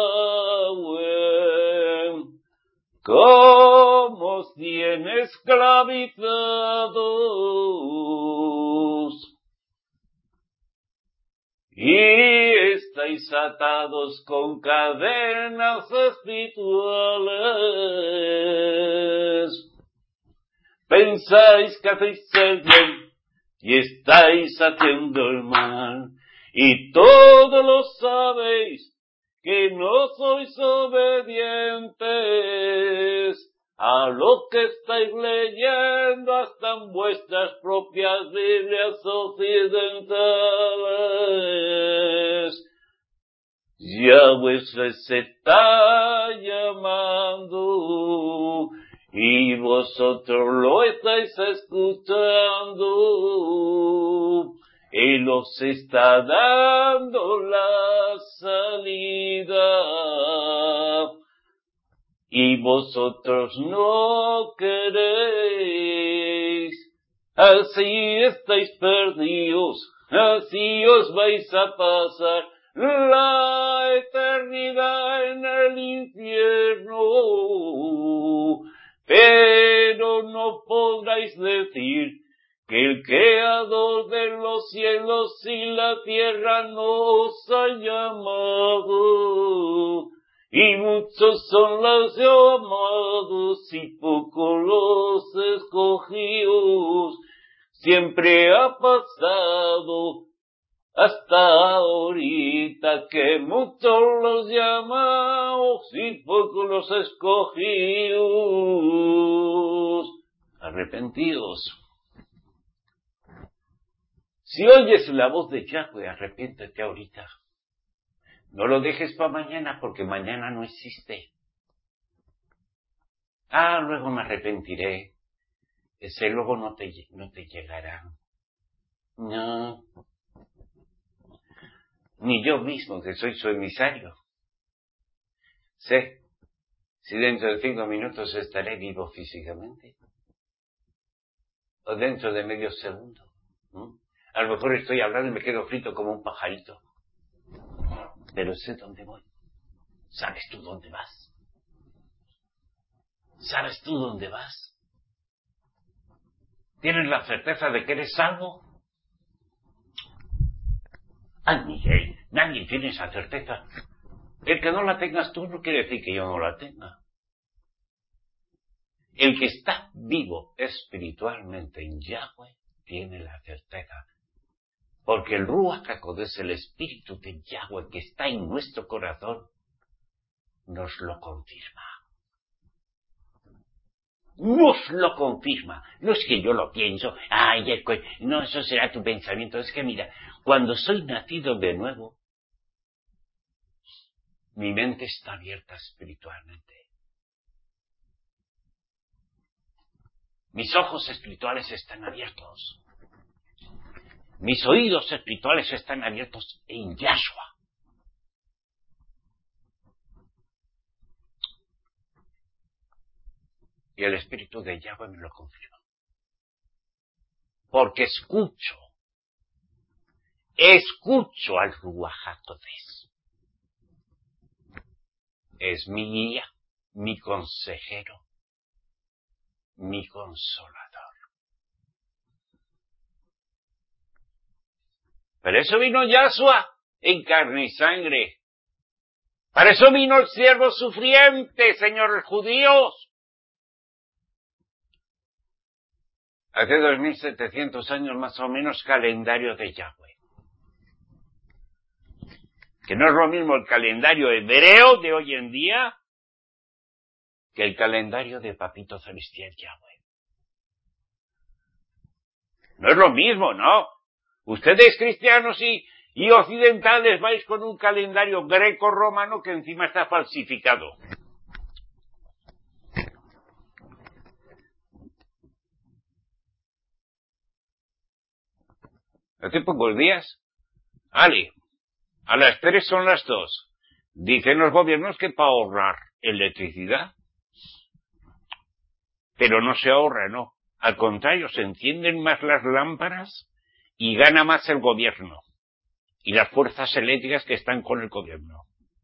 Yahweh? ¿Cómo os tiene esclavizados? Y estáis atados con cadenas espirituales. Pensáis que hacéis el bien y estáis haciendo el mal. Y todos lo sabéis, que no sois obedientes a lo que estáis leyendo hasta en vuestras propias Biblias occidentales. Yahweh se está llamando y vosotros lo estáis escuchando. Él os está dando la salida y vosotros no queréis. Así estáis perdidos, así os vais a pasar la eternidad en el infierno. Pero no podráis decir que el Creador de los cielos y la tierra nos ha llamado. Y muchos son los llamados y pocos los escogidos. Siempre ha pasado hasta ahorita que muchos los llamados y pocos los escogidos. Arrepentidos. Si oyes la voz de Yahweh, arrepiéntete ahorita. No lo dejes para mañana, porque mañana no existe. Ah, luego me arrepentiré. Ese luego no te, no te llegará. No. Ni yo mismo, que soy su emisario. Sé si dentro de cinco minutos estaré vivo físicamente. O dentro de medio segundo. ¿Mm? A lo mejor estoy hablando y me quedo frito como un pajarito. Pero sé dónde voy. ¿Sabes tú dónde vas? ¿Sabes tú dónde vas? ¿Tienes la certeza de que eres salvo? Ah, Miguel, nadie tiene esa certeza. El que no la tengas tú no quiere decir que yo no la tenga. El que está vivo espiritualmente en Yahweh tiene la certeza. Porque el Ruach HaKodesh, el espíritu de Yahweh que está en nuestro corazón, nos lo confirma. Nos lo confirma. No es que yo lo pienso, ay, no, eso será tu pensamiento. Es que mira, cuando soy nacido de nuevo, mi mente está abierta espiritualmente. Mis ojos espirituales están abiertos. Mis oídos espirituales están abiertos en Yahshua. Y el espíritu de Yahweh me lo confirma. Porque escucho, escucho al Ruach HaKodesh. Es mi guía, mi consejero, mi consolador. Pero eso vino Yahshua en carne y sangre. Para eso vino el siervo sufriente, señores judíos. Hace dos mil setecientos años más o menos, calendario de Yahweh. Que no es lo mismo el calendario hebreo de hoy en día que el calendario de Papito Celestial Yahweh. No es lo mismo, ¿no? Ustedes cristianos y, y occidentales vais con un calendario greco-romano que encima está falsificado. Hace pocos días, Ale, a las tres son las dos. Dicen los gobiernos que para ahorrar electricidad. Pero no se ahorra, no. Al contrario, se encienden más las lámparas y gana más el gobierno. Y las fuerzas eléctricas que están con el gobierno.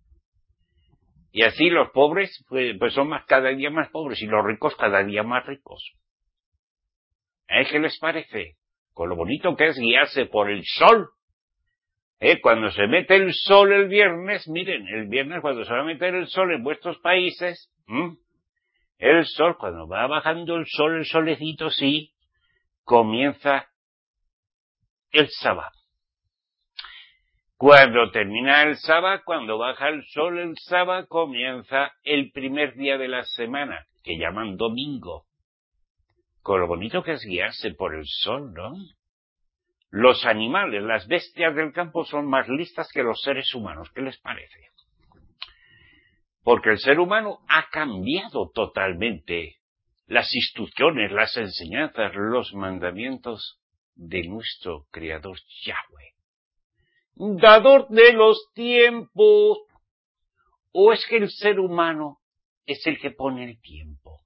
Y así los pobres, pues, pues son más, cada día más pobres, y los ricos cada día más ricos. ¿Eh? ¿Qué les parece? Con lo bonito que es guiarse por el sol. ¿Eh? Cuando se mete el sol el viernes, miren, el viernes cuando se va a meter el sol en vuestros países, ¿m? el sol, cuando va bajando el sol, el solecito, sí, comienza el sábado. Cuando termina el sábado, cuando baja el sol el sábado, comienza el primer día de la semana, que llaman domingo. Con lo bonito que es guiarse por el sol, ¿no? Los animales, las bestias del campo son más listas que los seres humanos. ¿Qué les parece? Porque el ser humano ha cambiado totalmente las instrucciones, las enseñanzas, los mandamientos de nuestro Creador Yahweh, dador de los tiempos. ¿O es que el ser humano es el que pone el tiempo?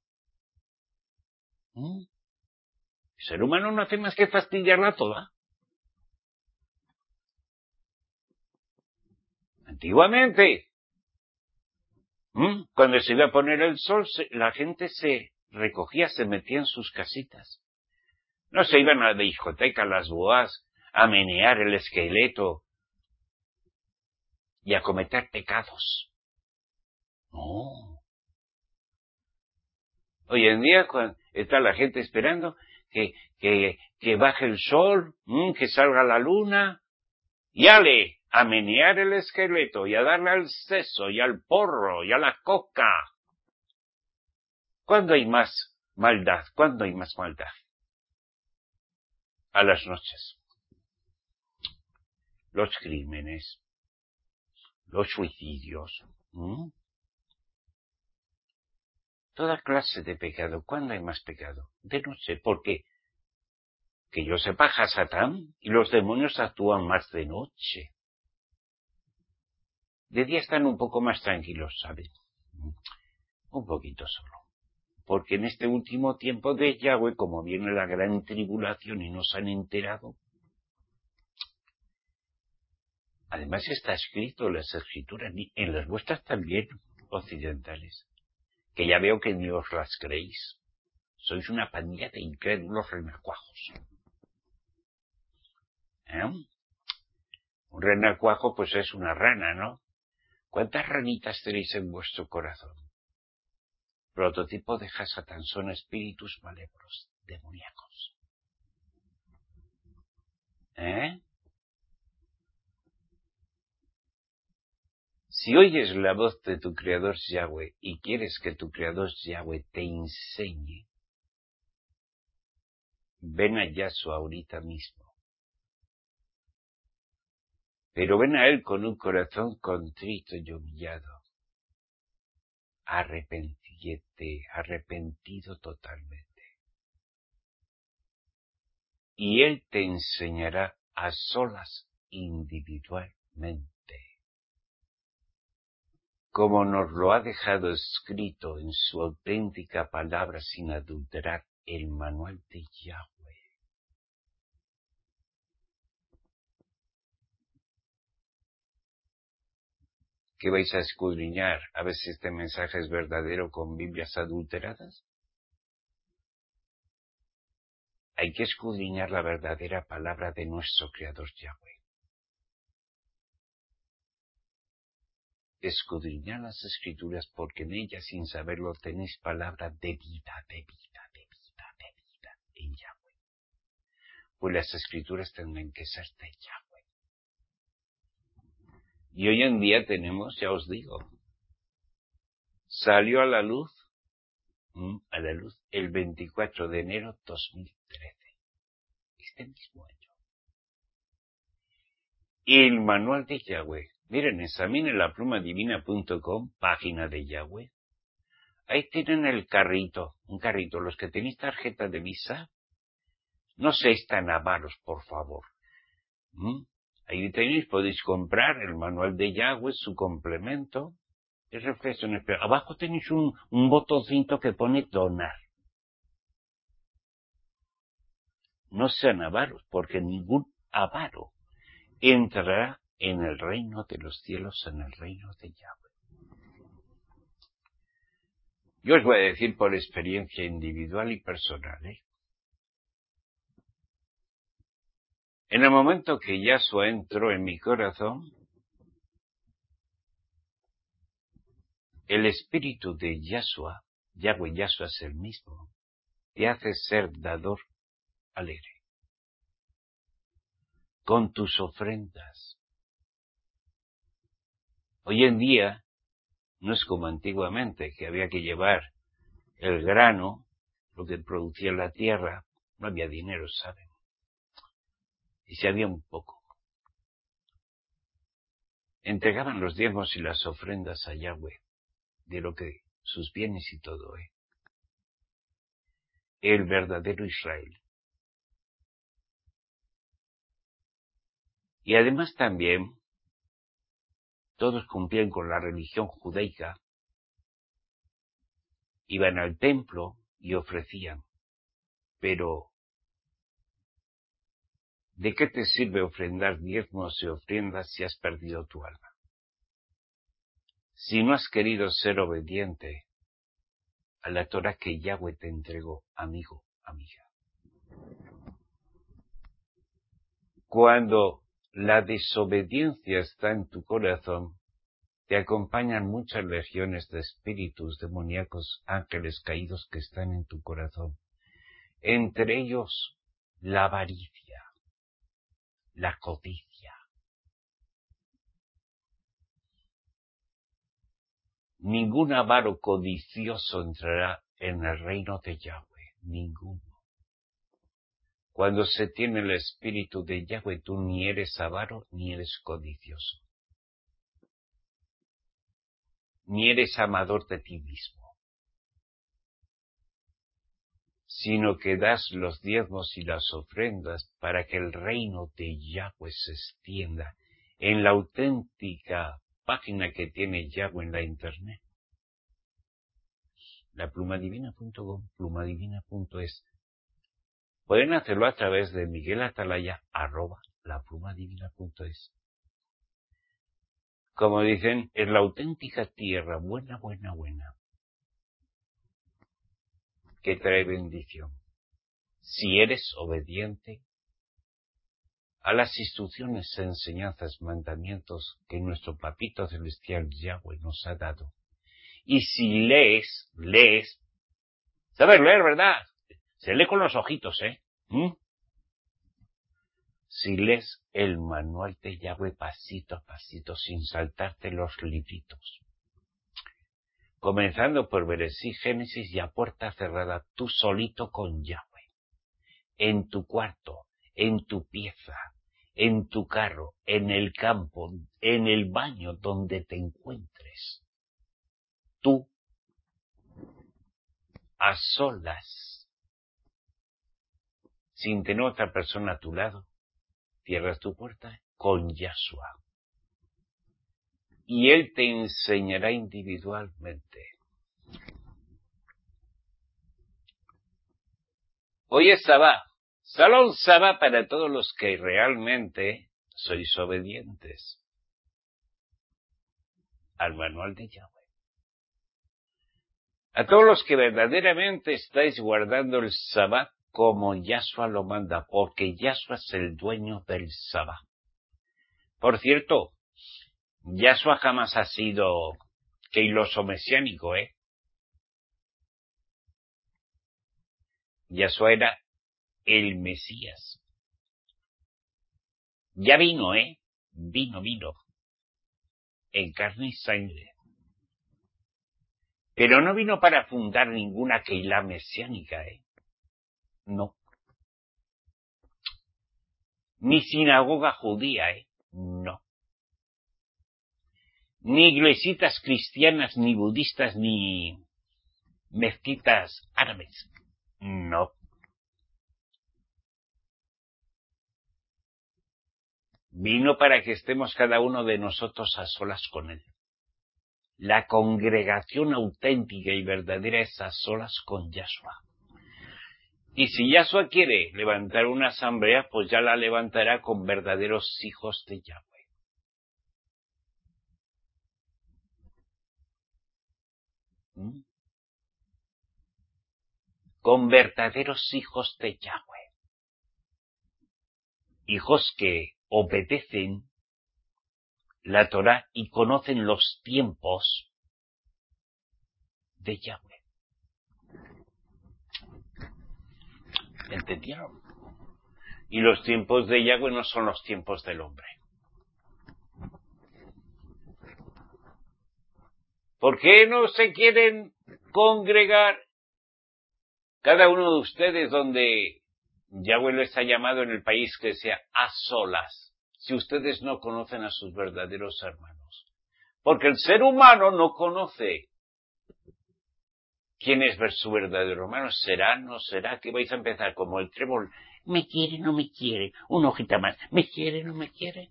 ¿Mm? El ser humano no hace más que fastidiarla toda. Antiguamente, ¿Mm? cuando se iba a poner el sol, se, la gente se recogía, se metía en sus casitas. No se iban a la discoteca, a las boas, a menear el esqueleto y a cometer pecados. No. Hoy en día cuando está la gente esperando que, que, que baje el sol, mmm, que salga la luna, y ale, a menear el esqueleto y a darle al seso y al porro y a la coca. ¿Cuándo hay más maldad? ¿Cuándo hay más maldad? A las noches. Los crímenes, los suicidios, ¿Mm? toda clase de pecado. ¿Cuándo hay más pecado? De noche, porque que yo sepa, Hasatán y los demonios actúan más de noche. De día están un poco más tranquilos, ¿sabes? Un poquito solo. Porque en este último tiempo de Yahweh, como viene la gran tribulación y nos han enterado, además está escrito en las escrituras, en las vuestras también, occidentales, que ya veo que ni os las creéis. Sois una pandilla de incrédulos renacuajos. ¿Eh? Un renacuajo pues es una rana, ¿no? ¿Cuántas ranitas tenéis en vuestro corazón? Prototipo de Hasatán son espíritus malévolos, demoníacos. ¿Eh? Si oyes la voz de tu Creador Yahweh y quieres que tu Creador Yahweh te enseñe, ven a Yahshua ahorita mismo. Pero ven a Él con un corazón contrito y humillado. Arrepentíete, arrepentido totalmente. Y Él te enseñará a solas individualmente, como nos lo ha dejado escrito en su auténtica palabra sin adulterar, el manual de Yahweh. ¿Qué vais a escudriñar? A ver si este mensaje es verdadero con Biblias adulteradas. Hay que escudriñar la verdadera palabra de nuestro Creador Yahweh. Escudriñad las Escrituras porque en ellas, sin saberlo, tenéis palabra de vida, de vida, de vida, de vida en Yahweh. Pues las Escrituras tendrán que ser de Yahweh. Y hoy en día tenemos, ya os digo, salió a la luz, a la luz el veinticuatro de enero de dos mil trece. Este mismo año. El manual de Yahweh. Miren, examinen la pluma divina punto com, página de Yahweh. Ahí tienen el carrito, un carrito. Los que tenéis tarjeta de Visa, no seáis tan avaros, por favor. ¿Mm? Ahí tenéis, podéis comprar el manual de Yahweh, su complemento. Es reflexión. Abajo tenéis un, un botoncito que pone donar. No sean avaros, porque ningún avaro entrará en el reino de los cielos, en el reino de Yahweh. Yo os voy a decir por experiencia individual y personal, ¿eh? En el momento que Yahshua entró en mi corazón, el espíritu de Yahshua, Yahweh Yahshua es el mismo, te hace ser dador alegre. Con tus ofrendas, Hoy en día no es como antiguamente, que había que llevar el grano, lo que producía la tierra, no había dinero, ¿saben? Y si había un poco. Entregaban los diezmos y las ofrendas a Yahweh, de lo que sus bienes y todo, ¿eh? El verdadero Israel. Y además también, todos cumplían con la religión judaica, iban al templo y ofrecían. Pero, ¿de qué te sirve ofrendar diezmos y ofrendas si has perdido tu alma? Si no has querido ser obediente a la Torah que Yahweh te entregó, amigo, amiga. Cuando la desobediencia está en tu corazón, te acompañan muchas legiones de espíritus demoníacos, ángeles caídos que están en tu corazón. Entre ellos, la avaricia, la codicia. Ningún avaro codicioso entrará en el reino de Yahweh, ninguno. Cuando se tiene el espíritu de Yahweh, tú ni eres avaro ni eres codicioso. Ni eres amador de ti mismo, sino que das los diezmos y las ofrendas para que el reino de Yahweh se extienda en la auténtica página que tiene Yahweh en la internet. La plumadivina punto com, plumadivina punto es. Pueden hacerlo a través de Miguel Atalaya, arroba la plumadivina punto es. Como dicen, es la auténtica tierra buena, buena, buena, que trae bendición. Si eres obediente a las instrucciones, enseñanzas, mandamientos que nuestro Papito Celestial Yahweh nos ha dado. Y si lees, lees, sabes leer, ¿verdad? Se lee con los ojitos, ¿eh? ¿Mm? Si lees el manual de Yahweh pasito a pasito, sin saltarte los libritos. Comenzando por Bereshit, Génesis y a puerta cerrada, tú solito con Yahweh. En tu cuarto, en tu pieza, en tu carro, en el campo, en el baño, donde te encuentres. Tú, a solas, sin tener otra persona a tu lado, cierras tu puerta con Yahshua. Y Él te enseñará individualmente. Hoy es Sabá. Salón Sabá para todos los que realmente sois obedientes al manual de Yahweh. A todos los que verdaderamente estáis guardando el Sabá como Yahshua lo manda, porque Yahshua es el dueño del Sabá. Por cierto, Yahshua jamás ha sido keiloso mesiánico, ¿eh? Yahshua era el Mesías. Ya vino, ¿eh? Vino, vino. En carne y sangre. Pero no vino para fundar ninguna keilá mesiánica, ¿eh? No. Ni sinagoga judía, ¿eh? No. Ni iglesitas cristianas, ni budistas, ni mezquitas árabes. No. Vino para que estemos cada uno de nosotros a solas con Él. La congregación auténtica y verdadera es a solas con Yahshua. Y si Yahshua quiere levantar una asamblea, pues ya la levantará con verdaderos hijos de Yahweh. ¿Mm? Con verdaderos hijos de Yahweh. Hijos que obedecen la Torah y conocen los tiempos de Yahweh. ¿Entendieron? Y los tiempos de Yahweh no son los tiempos del hombre. ¿Por qué no se quieren congregar cada uno de ustedes donde Yahweh les ha llamado en el país que sea a solas, si ustedes no conocen a sus verdaderos hermanos? Porque el ser humano no conoce quién es su verdadero hermano. ¿Será, no será que vais a empezar como el trébol? ¿Me quiere, no me quiere? Una hojita más. ¿Me quiere, no me quiere?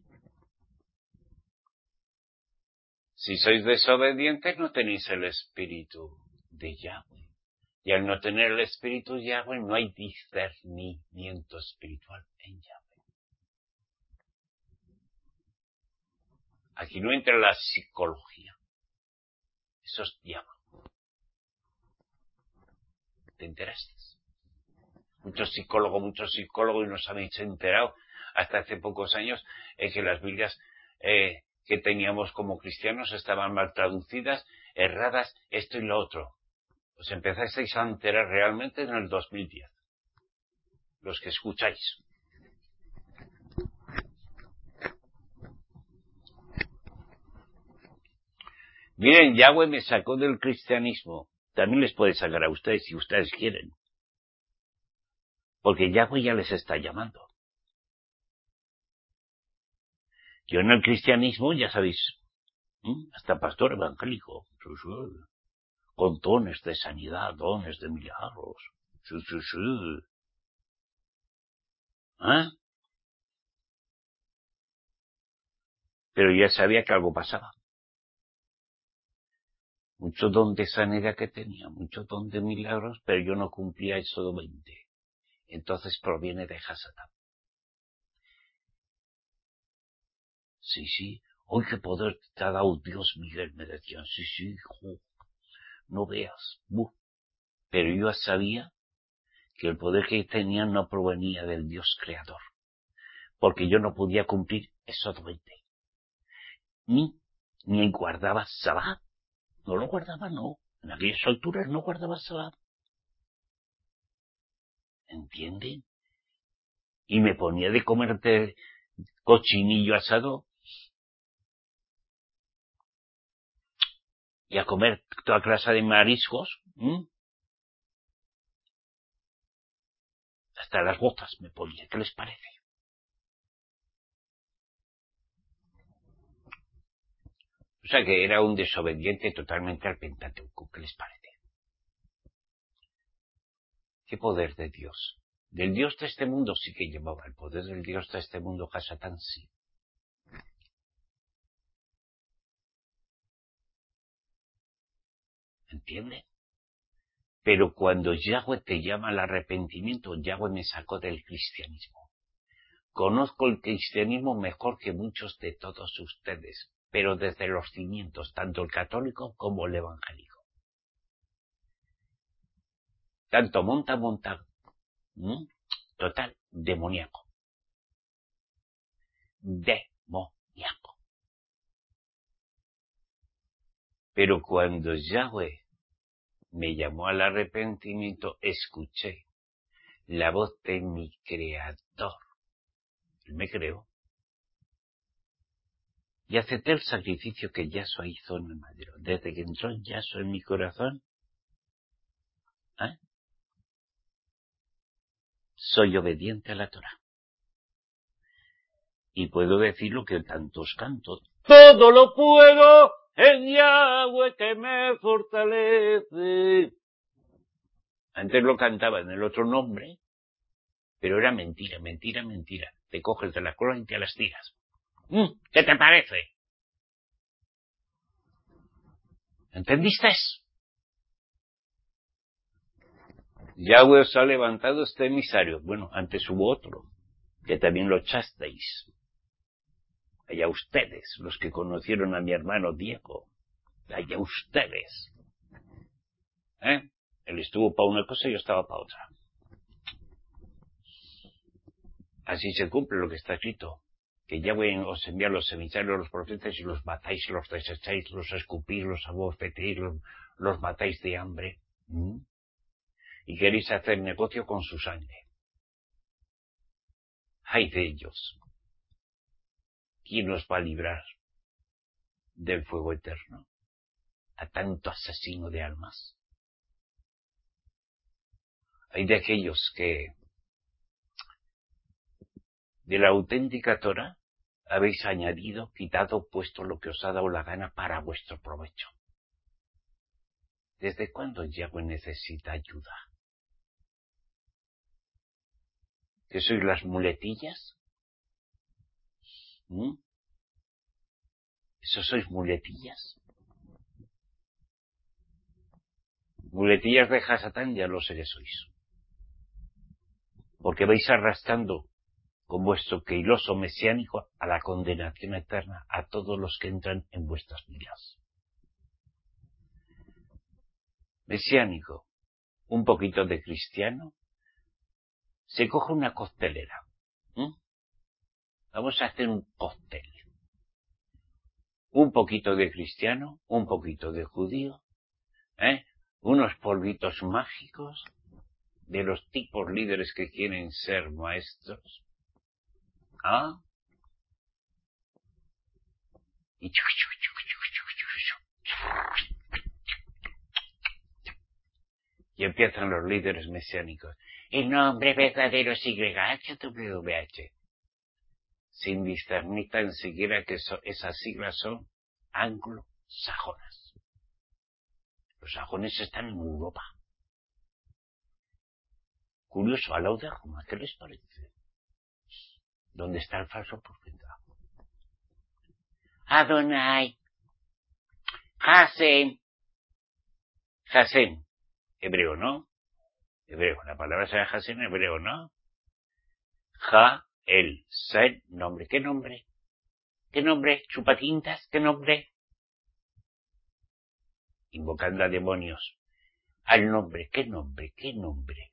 Si sois desobedientes, no tenéis el espíritu de Yahweh. Y al no tener el espíritu de Yahweh, no hay discernimiento espiritual en Yahweh. Aquí no entra la psicología. Eso es diablo. ¿Te enteraste? Muchos psicólogos, muchos psicólogos, y nos habéis enterado hasta hace pocos años eh, que las Biblias eh, que teníamos como cristianos estaban mal traducidas, erradas, esto y lo otro. Os empezasteis a enterar realmente en el dos mil diez. Los que escucháis. Miren, Yahweh me sacó del cristianismo. También les puede sacar a ustedes si ustedes quieren. Porque Yahweh ya les está llamando. Yo en el cristianismo, ya sabéis, ¿eh? Hasta pastor evangélico, con dones de sanidad, dones de milagros. Sí, sí, sí. ¿Ah? Pero ya sabía que algo pasaba. Mucho don de sanidad que tenía, mucho don de milagros, pero yo no cumplía eso de veinte. Entonces proviene de Hasatán. Sí, sí. Hoy qué poder te ha dado Dios, Miguel, me decían. Sí, sí, hijo. No veas. Buh. Pero yo sabía que el poder que tenía no provenía del Dios creador. Porque yo no podía cumplir eso de veinte. Ni, ni guardaba Sabbat. No lo guardaba, no. En aquellas alturas no guardaba Sabbat. ¿Entienden? Y me ponía de comerte cochinillo asado y a comer toda clase de mariscos. ¿Mm? Hasta las botas me ponía. ¿Qué les parece? O sea que era un desobediente totalmente al Pentateuco. ¿Qué les parece? ¿Qué poder de Dios? Del Dios de este mundo sí que llevaba. El poder del Dios de este mundo, Hasatán, sí. ¿Entiende? Pero cuando Yahweh te llama al arrepentimiento, Yahweh me sacó del cristianismo. Conozco el cristianismo mejor que muchos de todos ustedes, pero desde los cimientos, tanto el católico como el evangélico. Tanto monta, monta, ¿Mm? Total, demoníaco. Demoníaco. Pero cuando Yahweh me llamó al arrepentimiento, escuché la voz de mi Creador. Él me creó. Y acepté el sacrificio que Yahshua hizo en el madero. Desde que entró Yahshua en mi corazón, ¿eh? soy obediente a la Torah. Y puedo decir lo que tantos cantos. Todo lo puedo en Yahweh que me fortalece. Antes lo cantaba en el otro nombre, pero era mentira, mentira, mentira. Te coges de la cola y te las tiras. ¿Qué te parece? ¿Entendiste? Yahweh os ha levantado este emisario. Bueno, antes hubo otro, que también lo echasteis. Allá ustedes, los que conocieron a mi hermano Diego. Allá ustedes. ¿Eh? Él estuvo para una cosa y yo estaba para otra. Así se cumple lo que está escrito. Que Yahweh os envía los emisarios, los profetas, y los matáis, los desecháis, los escupís, los abofetéis, los, los matáis de hambre. ¿Mm? Y queréis hacer negocio con su sangre. ¡Ay de ellos! ¿Quién nos va a librar del fuego eterno? a tanto asesino de almas. Hay de aquellos que de la auténtica Torah habéis añadido, quitado, puesto lo que os ha dado la gana para vuestro provecho. ¿Desde cuándo Yahweh necesita ayuda? ¿Que sois las muletillas? ¿Mm? ¿Eso sois muletillas? Muletillas de Hasatán ya lo sé que sois. Porque vais arrastrando con vuestro queiloso mesiánico a la condenación eterna a todos los que entran en vuestras vidas. Mesiánico, un poquito de cristiano, se coge una costelera. ¿Mm? Vamos a hacer un cóctel. Un poquito de cristiano, un poquito de judío, ¿eh? Unos polvitos mágicos de los tipos líderes que quieren ser maestros. ¿Ah? Y Y empiezan los líderes mesiánicos. El nombre verdadero es Y H W H. Sin discernir tan siquiera que so, esas siglas son anglosajonas. Los sajones están en Europa. Curioso, al lado de Roma, ¿qué les parece? ¿Dónde está el falso profeta? Adonai. Hasem. Hasem. Hebreo, ¿no? Hebreo. La palabra será Hasem hebreo, ¿no? Ja, el, Sen, nombre. ¿Qué nombre? ¿Qué nombre? ¿Chupatintas? ¿Qué nombre? Invocando a demonios. Al nombre. ¿Qué nombre? ¿Qué nombre?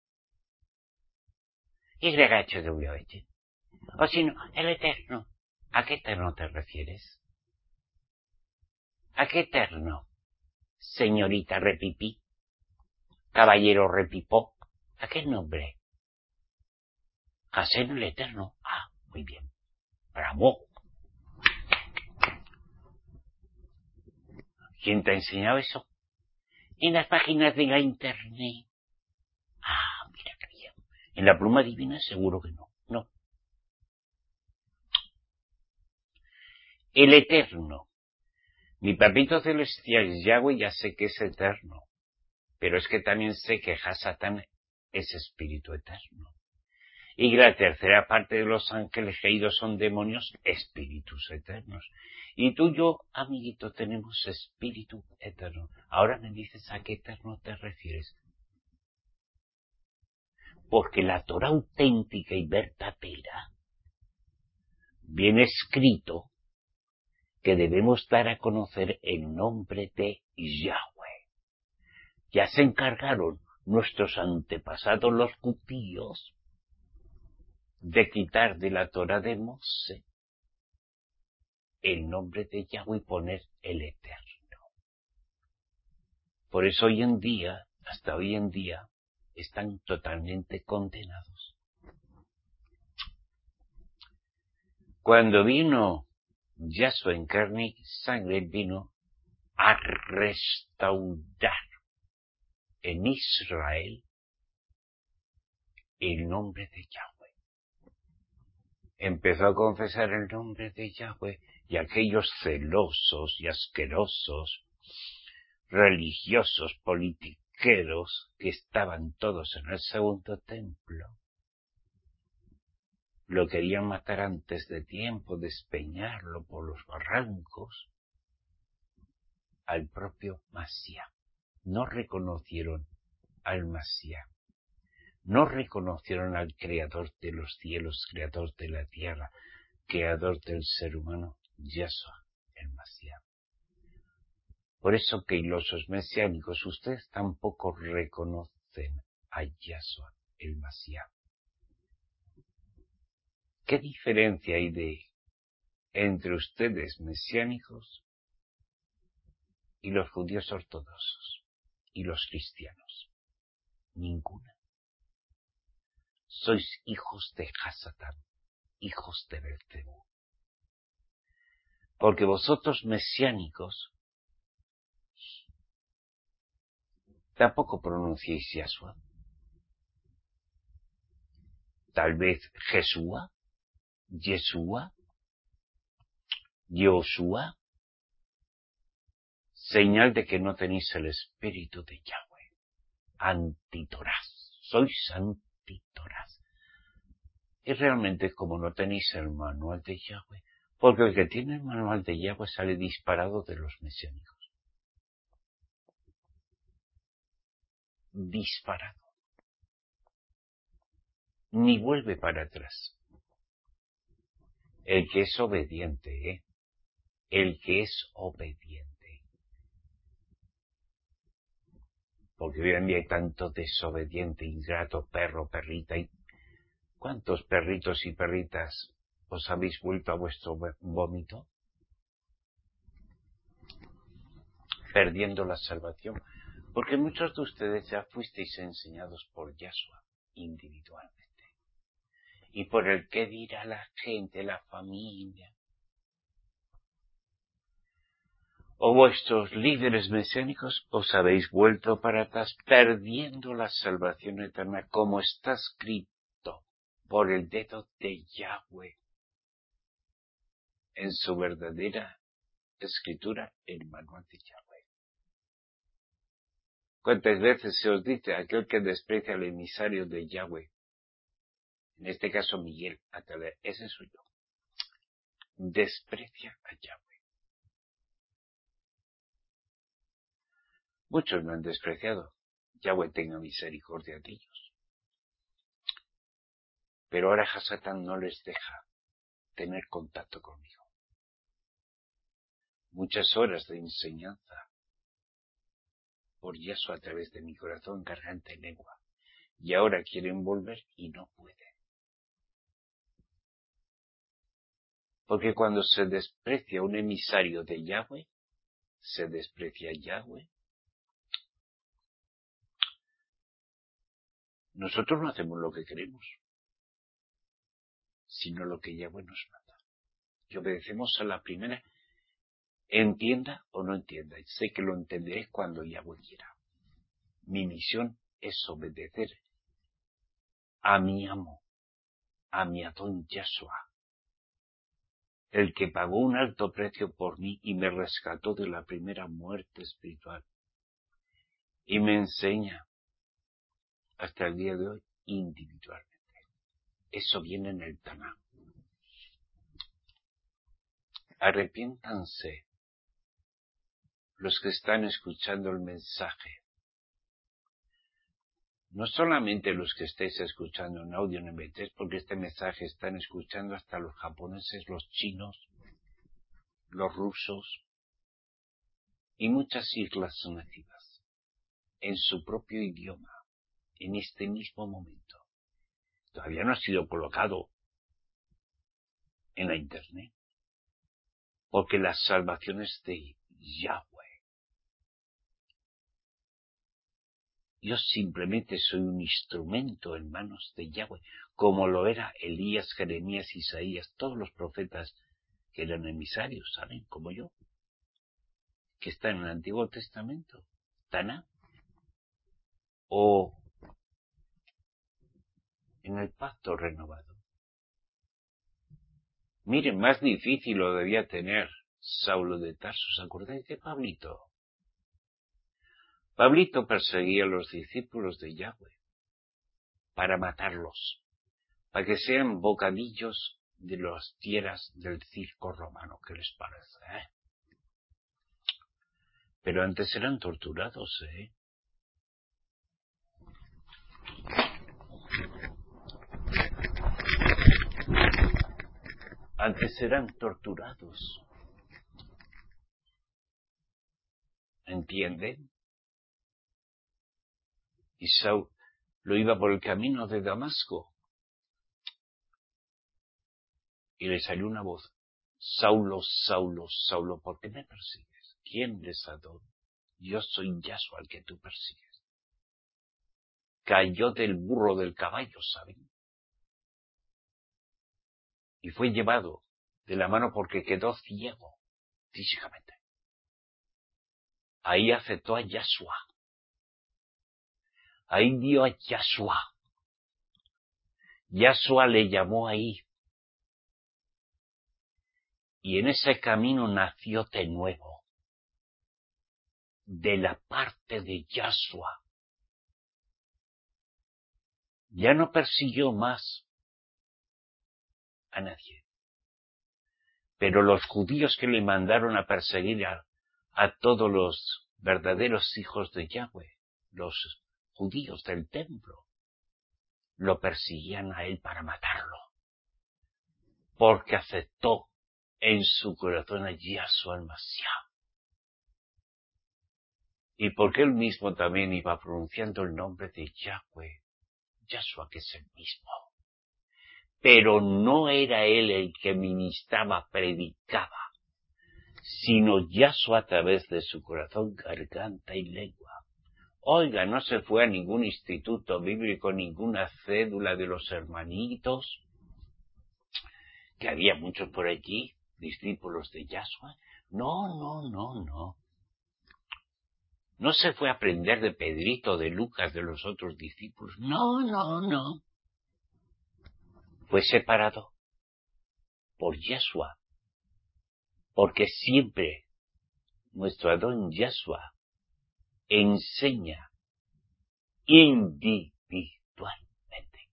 Y H W H. O si no, el eterno. ¿A qué eterno te refieres? ¿A qué eterno? Señorita Repipí. Caballero Repipó. ¿A qué nombre? Hasén el eterno. Ah, muy bien. Bravo. ¿Quién te ha enseñado eso? En las páginas de la internet. Ah, mira qué bien. En la pluma divina seguro que no. No. El eterno. Mi papito celestial Yahweh ya sé que es eterno. Pero es que también sé que Hasatán es espíritu eterno. Y la tercera parte de los ángeles caídos son demonios, espíritus eternos. Y tú y yo, amiguito, tenemos espíritu eterno. Ahora me dices a qué eterno te refieres. Porque la Torah auténtica y verdadera viene escrito que debemos dar a conocer el nombre de Yahweh. Ya se encargaron nuestros antepasados los judíos de quitar de la Torah de Moshe el nombre de Yahweh y poner el Eterno. Por eso hoy en día, hasta hoy en día, están totalmente condenados. Cuando vino Yahshua en carne y sangre, vino a restaurar en Israel el nombre de Yahweh. Empezó a confesar el nombre de Yahweh y aquellos celosos y asquerosos religiosos politiqueros que estaban todos en el segundo templo lo querían matar antes de tiempo, despeñarlo por los barrancos al propio Masías. No reconocieron al Masías. No reconocieron al Creador de los cielos, Creador de la tierra, Creador del ser humano, Yahshua, el Masías. Por eso que los mesiánicos, ustedes tampoco reconocen a Yahshua, el Masías. ¿Qué diferencia hay de entre ustedes mesiánicos y los judíos ortodoxos y los cristianos? Ninguna. Sois hijos de Hasatán, hijos de Belcebú. Porque vosotros mesiánicos Tampoco pronunciéis Yahshua. Tal vez Jesúa, Yeshua, Yoshua. Señal de que no tenéis el espíritu de Yahweh. Antitorás. Sois antitorás. Y realmente como no tenéis el manual de Yahweh, porque el que tiene el manual de Yahweh sale disparado de los mesiánicos. Disparado. Ni vuelve para atrás. El que es obediente, ¿eh? El que es obediente. Porque hoy en día hay tanto desobediente, ingrato, perro, perrita. Y ¿cuántos perritos y perritas os habéis vuelto a vuestro vómito? Perdiendo la salvación. Porque muchos de ustedes ya fuisteis enseñados por Yahshua individualmente. Y por el que dirá la gente, la familia. O vuestros líderes mesiánicos os habéis vuelto para atrás, perdiendo la salvación eterna, como está escrito por el dedo de Yahweh en su verdadera escritura, el manual de Yahweh. ¿Cuántas veces se os dice aquel que desprecia al emisario de Yahweh? En este caso Miguel Atalé, ese soy yo. Desprecia a Yahweh. Muchos me han despreciado. Yahweh tenga misericordia de ellos. Pero ahora Hasatán no les deja tener contacto conmigo. Muchas horas de enseñanza por Yahshua a través de mi corazón, garganta y lengua. Y ahora quieren volver y no pueden. Porque cuando se desprecia un emisario de Yahweh, se desprecia Yahweh. Nosotros no hacemos lo que queremos, sino lo que Yahweh nos manda. Y obedecemos a la primera, entienda o no entienda. Sé que lo entenderé cuando Yahweh quiera. Mi misión es obedecer a mi amo, a mi Adón Yahshua, el que pagó un alto precio por mí y me rescató de la primera muerte espiritual. Y me enseña hasta el día de hoy individualmente. Eso viene en el Taná. Arrepiéntanse los que están escuchando el mensaje. No solamente los que estéis escuchando en audio en M P tres, porque este mensaje están escuchando hasta los japoneses, los chinos, los rusos y muchas islas nativas, en su propio idioma, en este mismo momento. Todavía no ha sido colocado en la internet, porque la salvación es de Yahweh. Yo simplemente soy un instrumento en manos de Yahweh, como lo era Elías, Jeremías, Isaías, todos los profetas que eran emisarios, ¿saben? Como yo, que están en el Antiguo Testamento, Taná, o en el Pacto Renovado. Miren, más difícil lo debía tener Saulo de Tarso. ¿Os acordáis de Pablito? Pablito perseguía a los discípulos de Yahweh para matarlos, para que sean bocadillos de las tierras del circo romano. ¿Qué les parece, eh? Pero antes eran torturados, ¿eh? Antes eran torturados. ¿Entienden? Y Saúl lo iba por el camino de Damasco. Y le salió una voz. Saulo, Saulo, Saulo, ¿por qué me persigues? ¿Quién desató? Yo soy Yahshua al que tú persigues. Cayó del burro del caballo, ¿saben? Y fue llevado de la mano porque quedó ciego, físicamente. Ahí aceptó a Yahshua. Ahí vio a Yahshua. Yahshua le llamó ahí. Y en ese camino nació de nuevo. De la parte de Yahshua. Ya no persiguió más a nadie. Pero los judíos que le mandaron a perseguir a, a todos los verdaderos hijos de Yahweh, los judíos del templo, lo persiguían a él para matarlo. Porque aceptó en su corazón a Yahshua el Mashiach. Y porque él mismo también iba pronunciando el nombre de Yahweh, Yahshua, que es el mismo. Pero no era él el que ministraba, predicaba, sino Yahshua a través de su corazón, garganta y lengua. Oiga, no se fue a ningún instituto bíblico, ninguna cédula de los hermanitos, que había muchos por allí, discípulos de Yahshua. No, no, no, no. No se fue a aprender de Pedrito, de Lucas, de los otros discípulos. No, no, no. Fue separado por Yahshua, porque siempre nuestro Adón Yahshua enseña individualmente.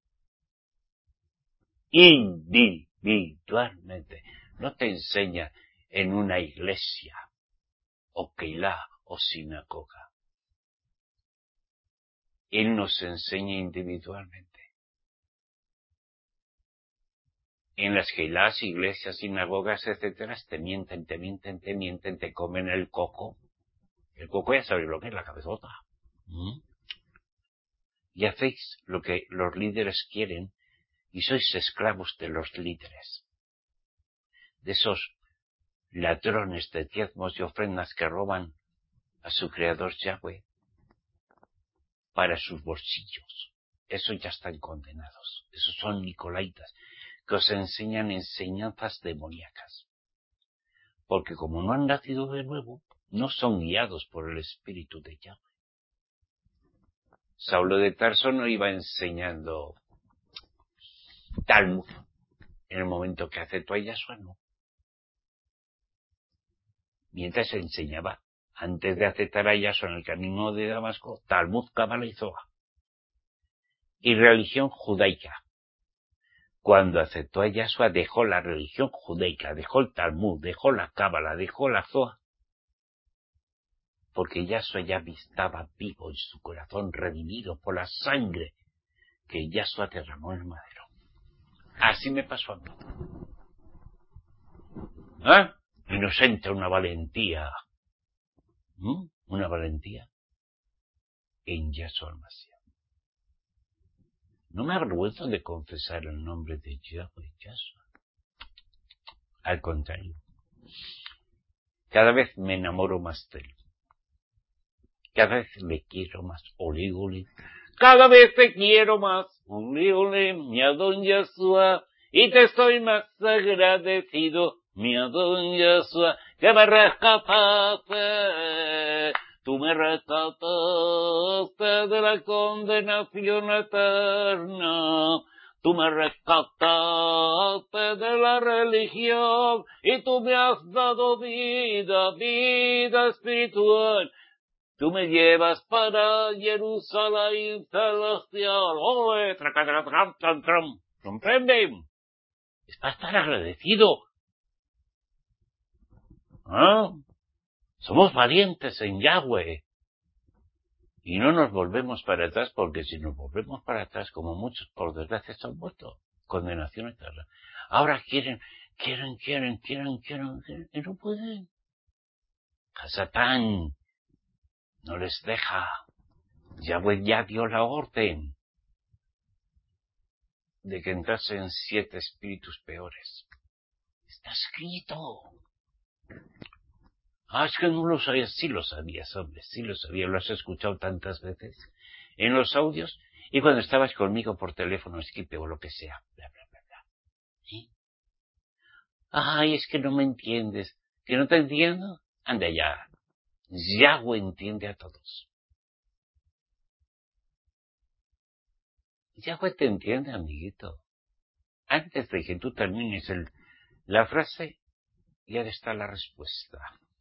Individualmente. No te enseña en una iglesia, o keilá, o sinagoga. Él nos enseña individualmente. En las keilás, iglesias, sinagogas, etcétera, te mienten, te mienten, te mienten, te comen el coco. El coco ya sabéis lo que es, la cabezota. ¿Mm? Y hacéis lo que los líderes quieren y sois esclavos de los líderes. De esos ladrones de diezmos y ofrendas que roban a su creador Yahweh para sus bolsillos. Esos ya están condenados. Esos son nicolaitas que os enseñan enseñanzas demoníacas. Porque como no han nacido de nuevo, no son guiados por el Espíritu de Yahweh. Saulo de Tarso no iba enseñando Talmud en el momento que aceptó a Yahshua, no. Mientras enseñaba, antes de aceptar a Yahshua en el camino de Damasco, Talmud, Cábala y Zohar. Y religión judaica. Cuando aceptó a Yahshua, dejó la religión judaica, dejó el Talmud, dejó la Cábala, dejó la Zohar. Porque Yahshua ya estaba vivo en su corazón, redimido por la sangre que Yahshua derramó en el madero. Así me pasó a mí. ¿Ah? Y nos entra una valentía. ¿Mm? Una valentía en Yahshua el Mashiach. No me avergüenzo de confesar el nombre de Yahweh, Yahshua. Al contrario. Cada vez me enamoro más de él. Cada vez le quiero más. Ole, ole. Cada vez te quiero más. Ole, ole, mi Adón Yahshua. Y te estoy más agradecido, mi Adón Yahshua, que me rescataste. Tú me rescataste de la condenación eterna. Tú me rescataste de la religión. Y tú me has dado vida, vida espiritual. Tú me llevas para Jerusalén celestial. ¡Ole! ¡Tracatratram, tram, tram! ¿Comprenden? Es para estar agradecido. ¿Ah? Somos valientes en Yahweh. Y no nos volvemos para atrás, porque si nos volvemos para atrás, como muchos por desgracia se han muerto, condenación eterna. Ahora quieren, quieren, quieren, quieren, quieren, quieren, y no pueden. A Satán no les deja. Yahweh ya dio la orden de que entrasen siete espíritus peores. Está escrito. Ah, es que no lo sabías. Sí lo sabías, hombre, sí lo sabías. Lo has escuchado tantas veces en los audios y cuando estabas conmigo por teléfono, Skype o lo que sea. Bla, bla, bla, bla. ¿Sí? Ay, es que no me entiendes. ¿Que no te entiendo? Anda ya. Yahweh entiende a todos. Yahweh te entiende, amiguito. Antes de que tú termines el, la frase, ya está la respuesta.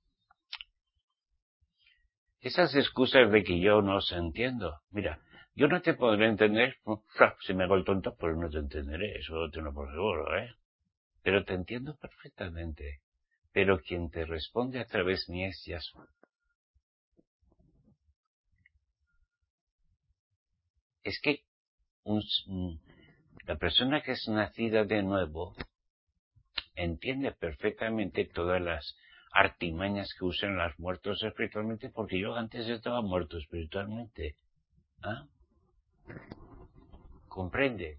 Esas excusas de que yo no os entiendo. Mira, yo no te podré entender, si me hago el tonto, pues no te entenderé, eso te lo por seguro, ¿eh? Pero te entiendo perfectamente. Pero quien te responde a través mío es Yahshua. Es que un, la persona que es nacida de nuevo entiende perfectamente todas las artimañas que usan los muertos espiritualmente, porque yo antes estaba muerto espiritualmente. ¿Ah? ¿Comprende?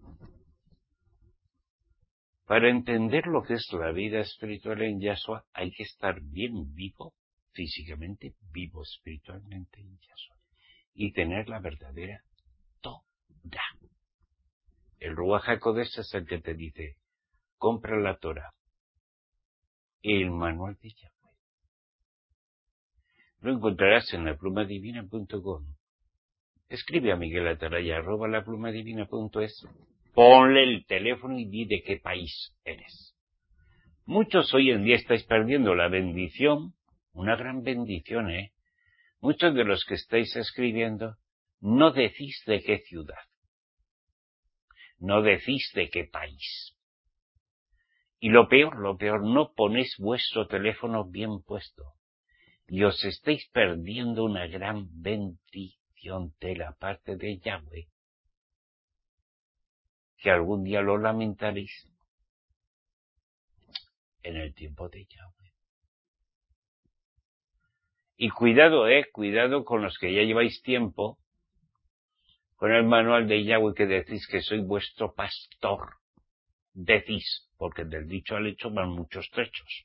Para entender lo que es la vida espiritual en Yahshua, hay que estar bien vivo, físicamente vivo espiritualmente en Yahshua, y tener la verdadera Torah. El Ruach HaKodesh es el que te dice, compra la Torah, el manual de Yahweh. Lo encontrarás en la pluma divina punto com. Escribe a Miguel Ataraya, arroba la pluma divina punto es. Ponle el teléfono y di de qué país eres. Muchos hoy en día estáis perdiendo la bendición, una gran bendición, ¿eh? Muchos de los que estáis escribiendo no decís de qué ciudad, no decís de qué país. Y lo peor, lo peor, no ponéis vuestro teléfono bien puesto. Y os estáis perdiendo una gran bendición de la parte de Yahweh, que algún día lo lamentaréis en el tiempo de Yahweh. Y cuidado, eh, cuidado con los que ya lleváis tiempo, con el manual de Yahweh que decís que soy vuestro pastor. Decís, porque del dicho al hecho van muchos trechos.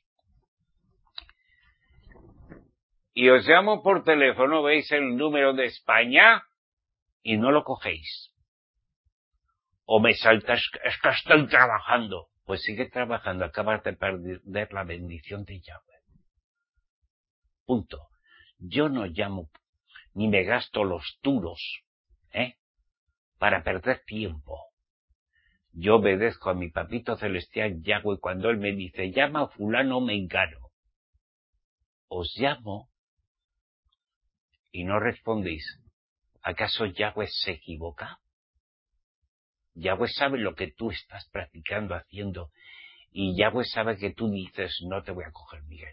Y os llamo por teléfono, veis el número de España y no lo cogéis. O me saltas, es que estoy trabajando. Pues sigue trabajando, acabas de perder la bendición de Yahweh. Punto. Yo no llamo, ni me gasto los duros, ¿eh? Para perder tiempo. Yo obedezco a mi papito celestial Yahweh cuando él me dice, llama a fulano mengano. Os llamo y no respondéis. ¿Acaso Yahweh se equivoca? Yahweh sabe lo que tú estás practicando, haciendo, y Yahweh sabe que tú dices, no te voy a coger, Miguel.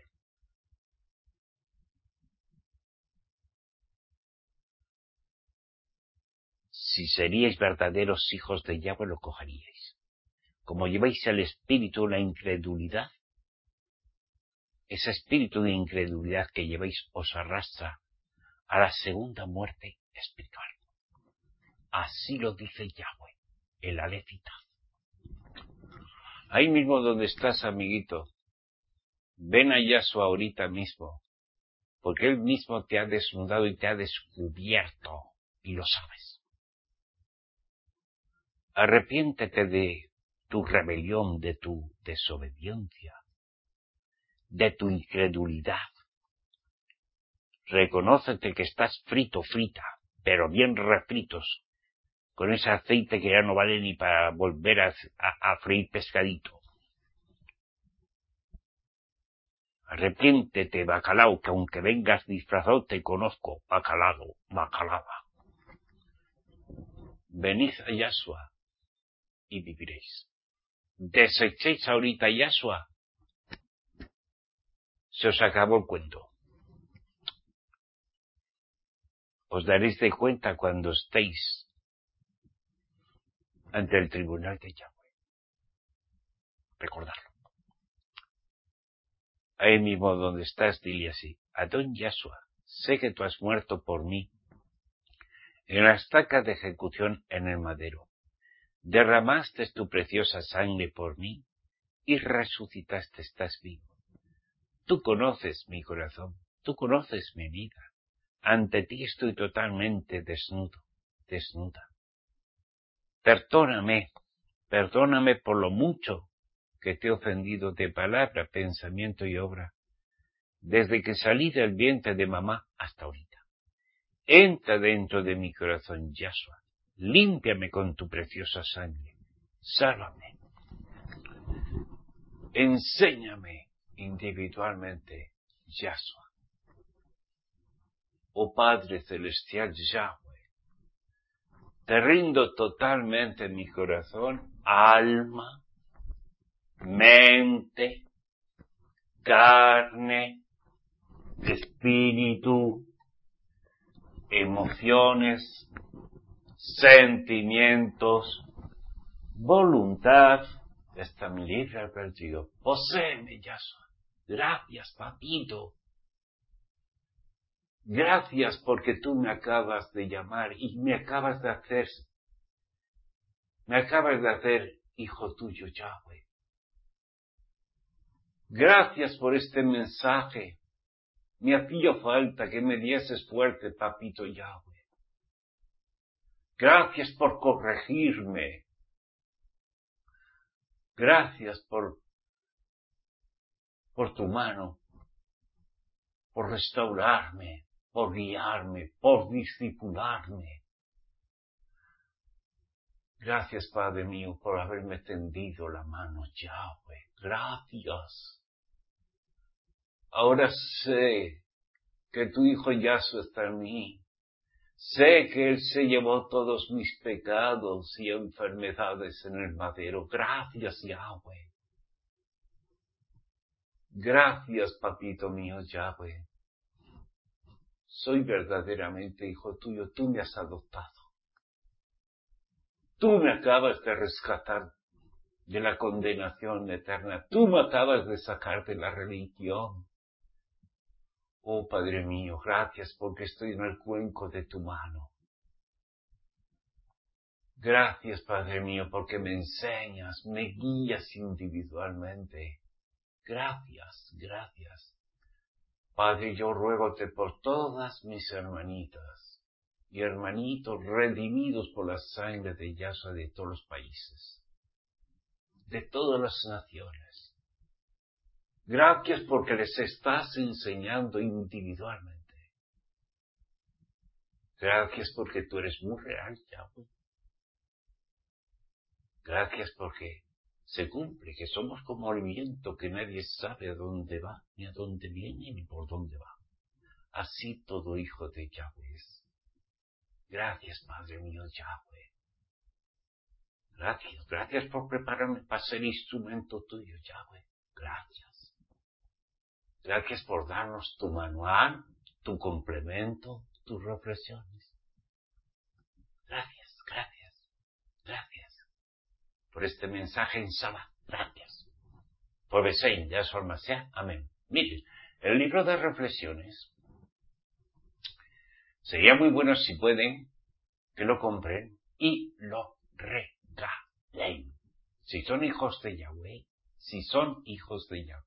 Si seríais verdaderos hijos de Yahweh, lo cogeríais. Como lleváis el espíritu, la incredulidad, ese espíritu de incredulidad que lleváis os arrastra a la segunda muerte espiritual. Así lo dice Yahweh, el Alefita. Ahí mismo donde estás, amiguito, ven a Yahshua ahorita mismo, porque él mismo te ha desnudado y te ha descubierto, y lo sabes. Arrepiéntete de tu rebelión, de tu desobediencia, de tu incredulidad. Reconócete que estás frito, frita, pero bien refritos, con ese aceite que ya no vale ni para volver a, a, a freír pescadito. Arrepiéntete, bacalao, que aunque vengas disfrazado te conozco, bacalao, bacalaba. Venid a Yahshua y viviréis. Desechéis ahorita a Yahshua, se os acabó el cuento. Os daréis de cuenta cuando estéis ante el tribunal de Yahweh. Recordadlo. Ahí mismo donde estás, dile así, Adón Yahshua, sé que tú has muerto por mí en la estaca de ejecución en el madero. Derramaste tu preciosa sangre por mí y resucitaste, estás vivo. Tú conoces mi corazón, tú conoces mi vida. Ante ti estoy totalmente desnudo, desnuda. Perdóname, perdóname por lo mucho que te he ofendido de palabra, pensamiento y obra, desde que salí del vientre de mamá hasta ahorita. Entra dentro de mi corazón, Yahshua, límpiame con tu preciosa sangre, sálvame. Enséñame individualmente, Yahshua. Oh Padre Celestial Yahweh, te rindo totalmente mi corazón, alma, mente, carne, espíritu, emociones, sentimientos, voluntad, hasta mi libre albedrío. Poséeme, Yahshua. Gracias, papito. Gracias porque tú me acabas de llamar y me acabas de hacer, me acabas de hacer hijo tuyo, Yahweh. Gracias por este mensaje. Me hacía falta que me dieses fuerte, papito Yahweh. Gracias por corregirme. Gracias por, por tu mano, por restaurarme, por guiarme, por discipularme. Gracias, Padre mío, por haberme tendido la mano, Yahweh. Gracias. Ahora sé que tu Hijo Yahshua está en mí. Sé que Él se llevó todos mis pecados y enfermedades en el madero. Gracias, Yahweh. Gracias, papito mío, Yahweh. Soy verdaderamente hijo tuyo. Tú me has adoptado. Tú me acabas de rescatar de la condenación eterna. Tú me acabas de sacar de la religión. Oh, Padre mío, gracias porque estoy en el cuenco de tu mano. Gracias, Padre mío, porque me enseñas, me guías individualmente. Gracias, gracias. Padre, yo ruégote por todas mis hermanitas y hermanitos redimidos por la sangre de Yahshua de todos los países, de todas las naciones. Gracias porque les estás enseñando individualmente. Gracias porque tú eres muy real, Yahweh. Gracias porque se cumple que somos como el viento que nadie sabe a dónde va, ni a dónde viene, ni por dónde va. Así todo hijo de Yahweh es. Gracias, Padre mío, Yahweh. Gracias, gracias por prepararme para ser instrumento tuyo, Yahweh. Gracias. Gracias por darnos tu manual, tu complemento, tus reflexiones. Gracias, gracias, gracias por este mensaje en Shabbat. Gracias. Por Besein, Yahshua Mashiach. Amén. Miren, el libro de reflexiones sería muy bueno si pueden que lo compren y lo regalen. Si son hijos de Yahweh, si son hijos de Yahweh.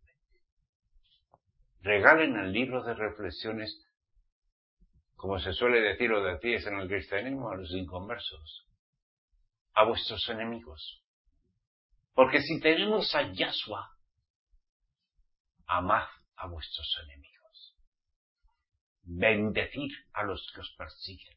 Regalen el libro de reflexiones, como se suele decir o decís en el cristianismo, a los inconversos, a vuestros enemigos. Porque si tenemos a Yahshua, amad a vuestros enemigos. Bendecid a los que os persiguen.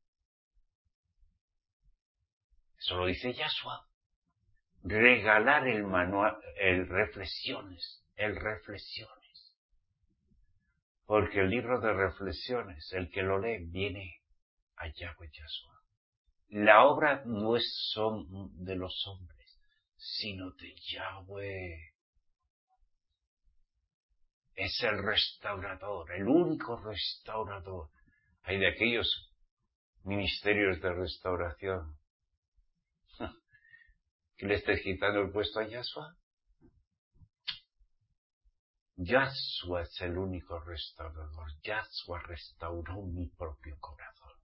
Eso lo dice Yahshua. Regalar el manual, el reflexiones, el reflexiones. Porque el libro de reflexiones, el que lo lee, viene a Yahweh Yahshua. La obra no es son de los hombres, sino de Yahweh. Es el restaurador, el único restaurador. Hay de aquellos ministerios de restauración que le estés quitando el puesto a Yahshua. Yahshua es el único restaurador. Yahshua restauró mi propio corazón.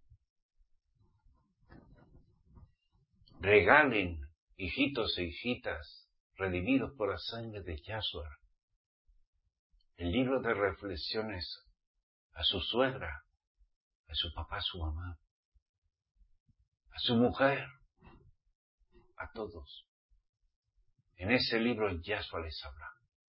Regalen, hijitos e hijitas, redimidos por la sangre de Yahshua, el libro de reflexiones a su suegra, a su papá, a su mamá, a su mujer, a todos. En ese libro Yahshua les habla.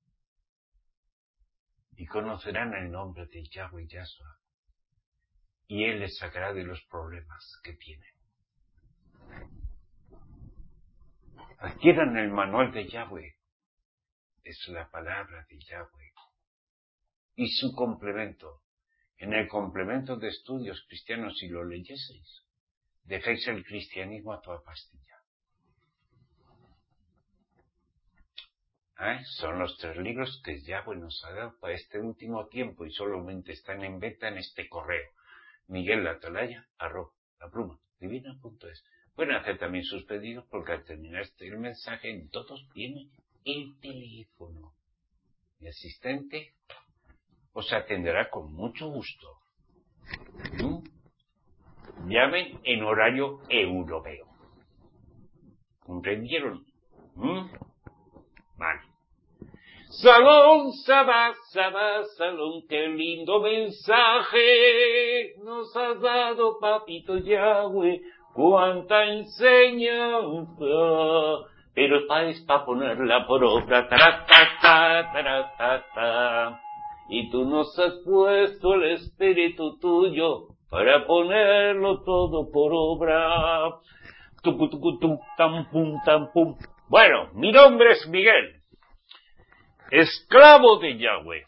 Y conocerán el nombre de Yahweh Yahshua. Y Él les sacará de los problemas que tienen. Adquieran el manual de Yahweh. Es la palabra de Yahweh. Y su complemento. En el complemento de estudios cristianos, si lo leyeseis, dejéis el cristianismo a toda pastilla. ¿Eh? Son los tres libros que Yahweh nos ha dado para este último tiempo y solamente están en venta en este correo. Miguel Atalaya, arroba, la pluma, divina punto es. Pueden hacer también sus pedidos porque al terminar este el mensaje en todos viene el teléfono. Mi asistente os atenderá con mucho gusto. ¿Mm? Llamen en horario europeo. ¿Comprendieron? ¿Mm? Vale. Salón, Sabá, Sabá, Salón, qué lindo mensaje nos has dado, papito Yahweh, cuánta enseñanza, pero es para ponerla por obra, taratata, taratata, y tú nos has puesto el espíritu tuyo para ponerlo todo por obra. Tucu, tucu, tu, tam, pum, tam, pum. Bueno, mi nombre es Miguel. Esclavo de Yahweh.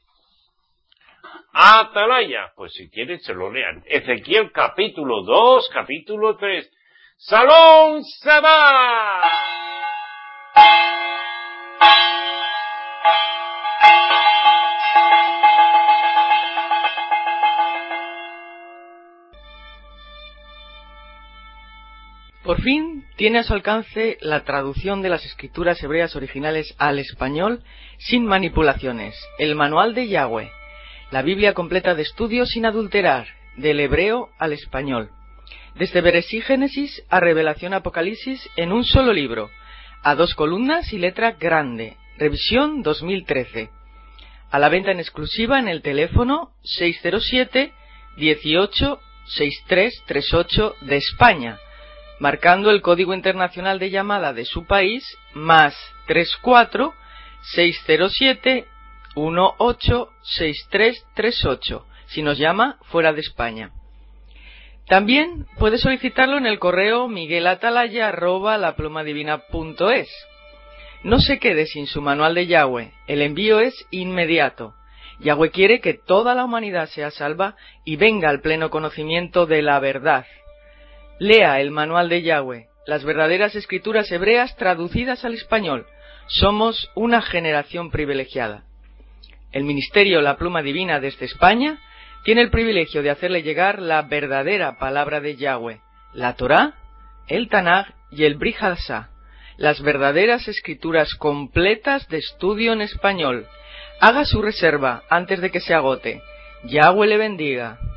Atalaya, pues si quieren se lo lean. Ezequiel capítulo dos, capítulo tres. Salón Sabá. Por fin tiene a su alcance la traducción de las escrituras hebreas originales al español sin manipulaciones, el Manual de Yahweh, la Biblia completa de estudio sin adulterar, del hebreo al español, desde Bereshit Génesis a Revelación Apocalipsis en un solo libro, a dos columnas y letra grande, revisión dos mil trece, a la venta en exclusiva en el teléfono seis cero siete, dieciocho, sesenta y tres treinta y ocho de España, marcando el código internacional de llamada de su país, más treinta y cuatro, seiscientos siete, dieciocho, sesenta y tres treinta y ocho, si nos llama fuera de España. También puede solicitarlo en el correo miguelatalaya arroba laplumadivina punto es. No se quede sin su manual de Yahweh, el envío es inmediato. Yahweh quiere que toda la humanidad sea salva y venga al pleno conocimiento de la verdad. Lea el manual de Yahweh, las verdaderas escrituras hebreas traducidas al español. Somos una generación privilegiada. El Ministerio La Pluma Divina desde España tiene el privilegio de hacerle llegar la verdadera palabra de Yahweh, la Torá, el Tanaj y el Brit Hadashah, las verdaderas escrituras completas de estudio en español. Haga su reserva antes de que se agote. Yahweh le bendiga.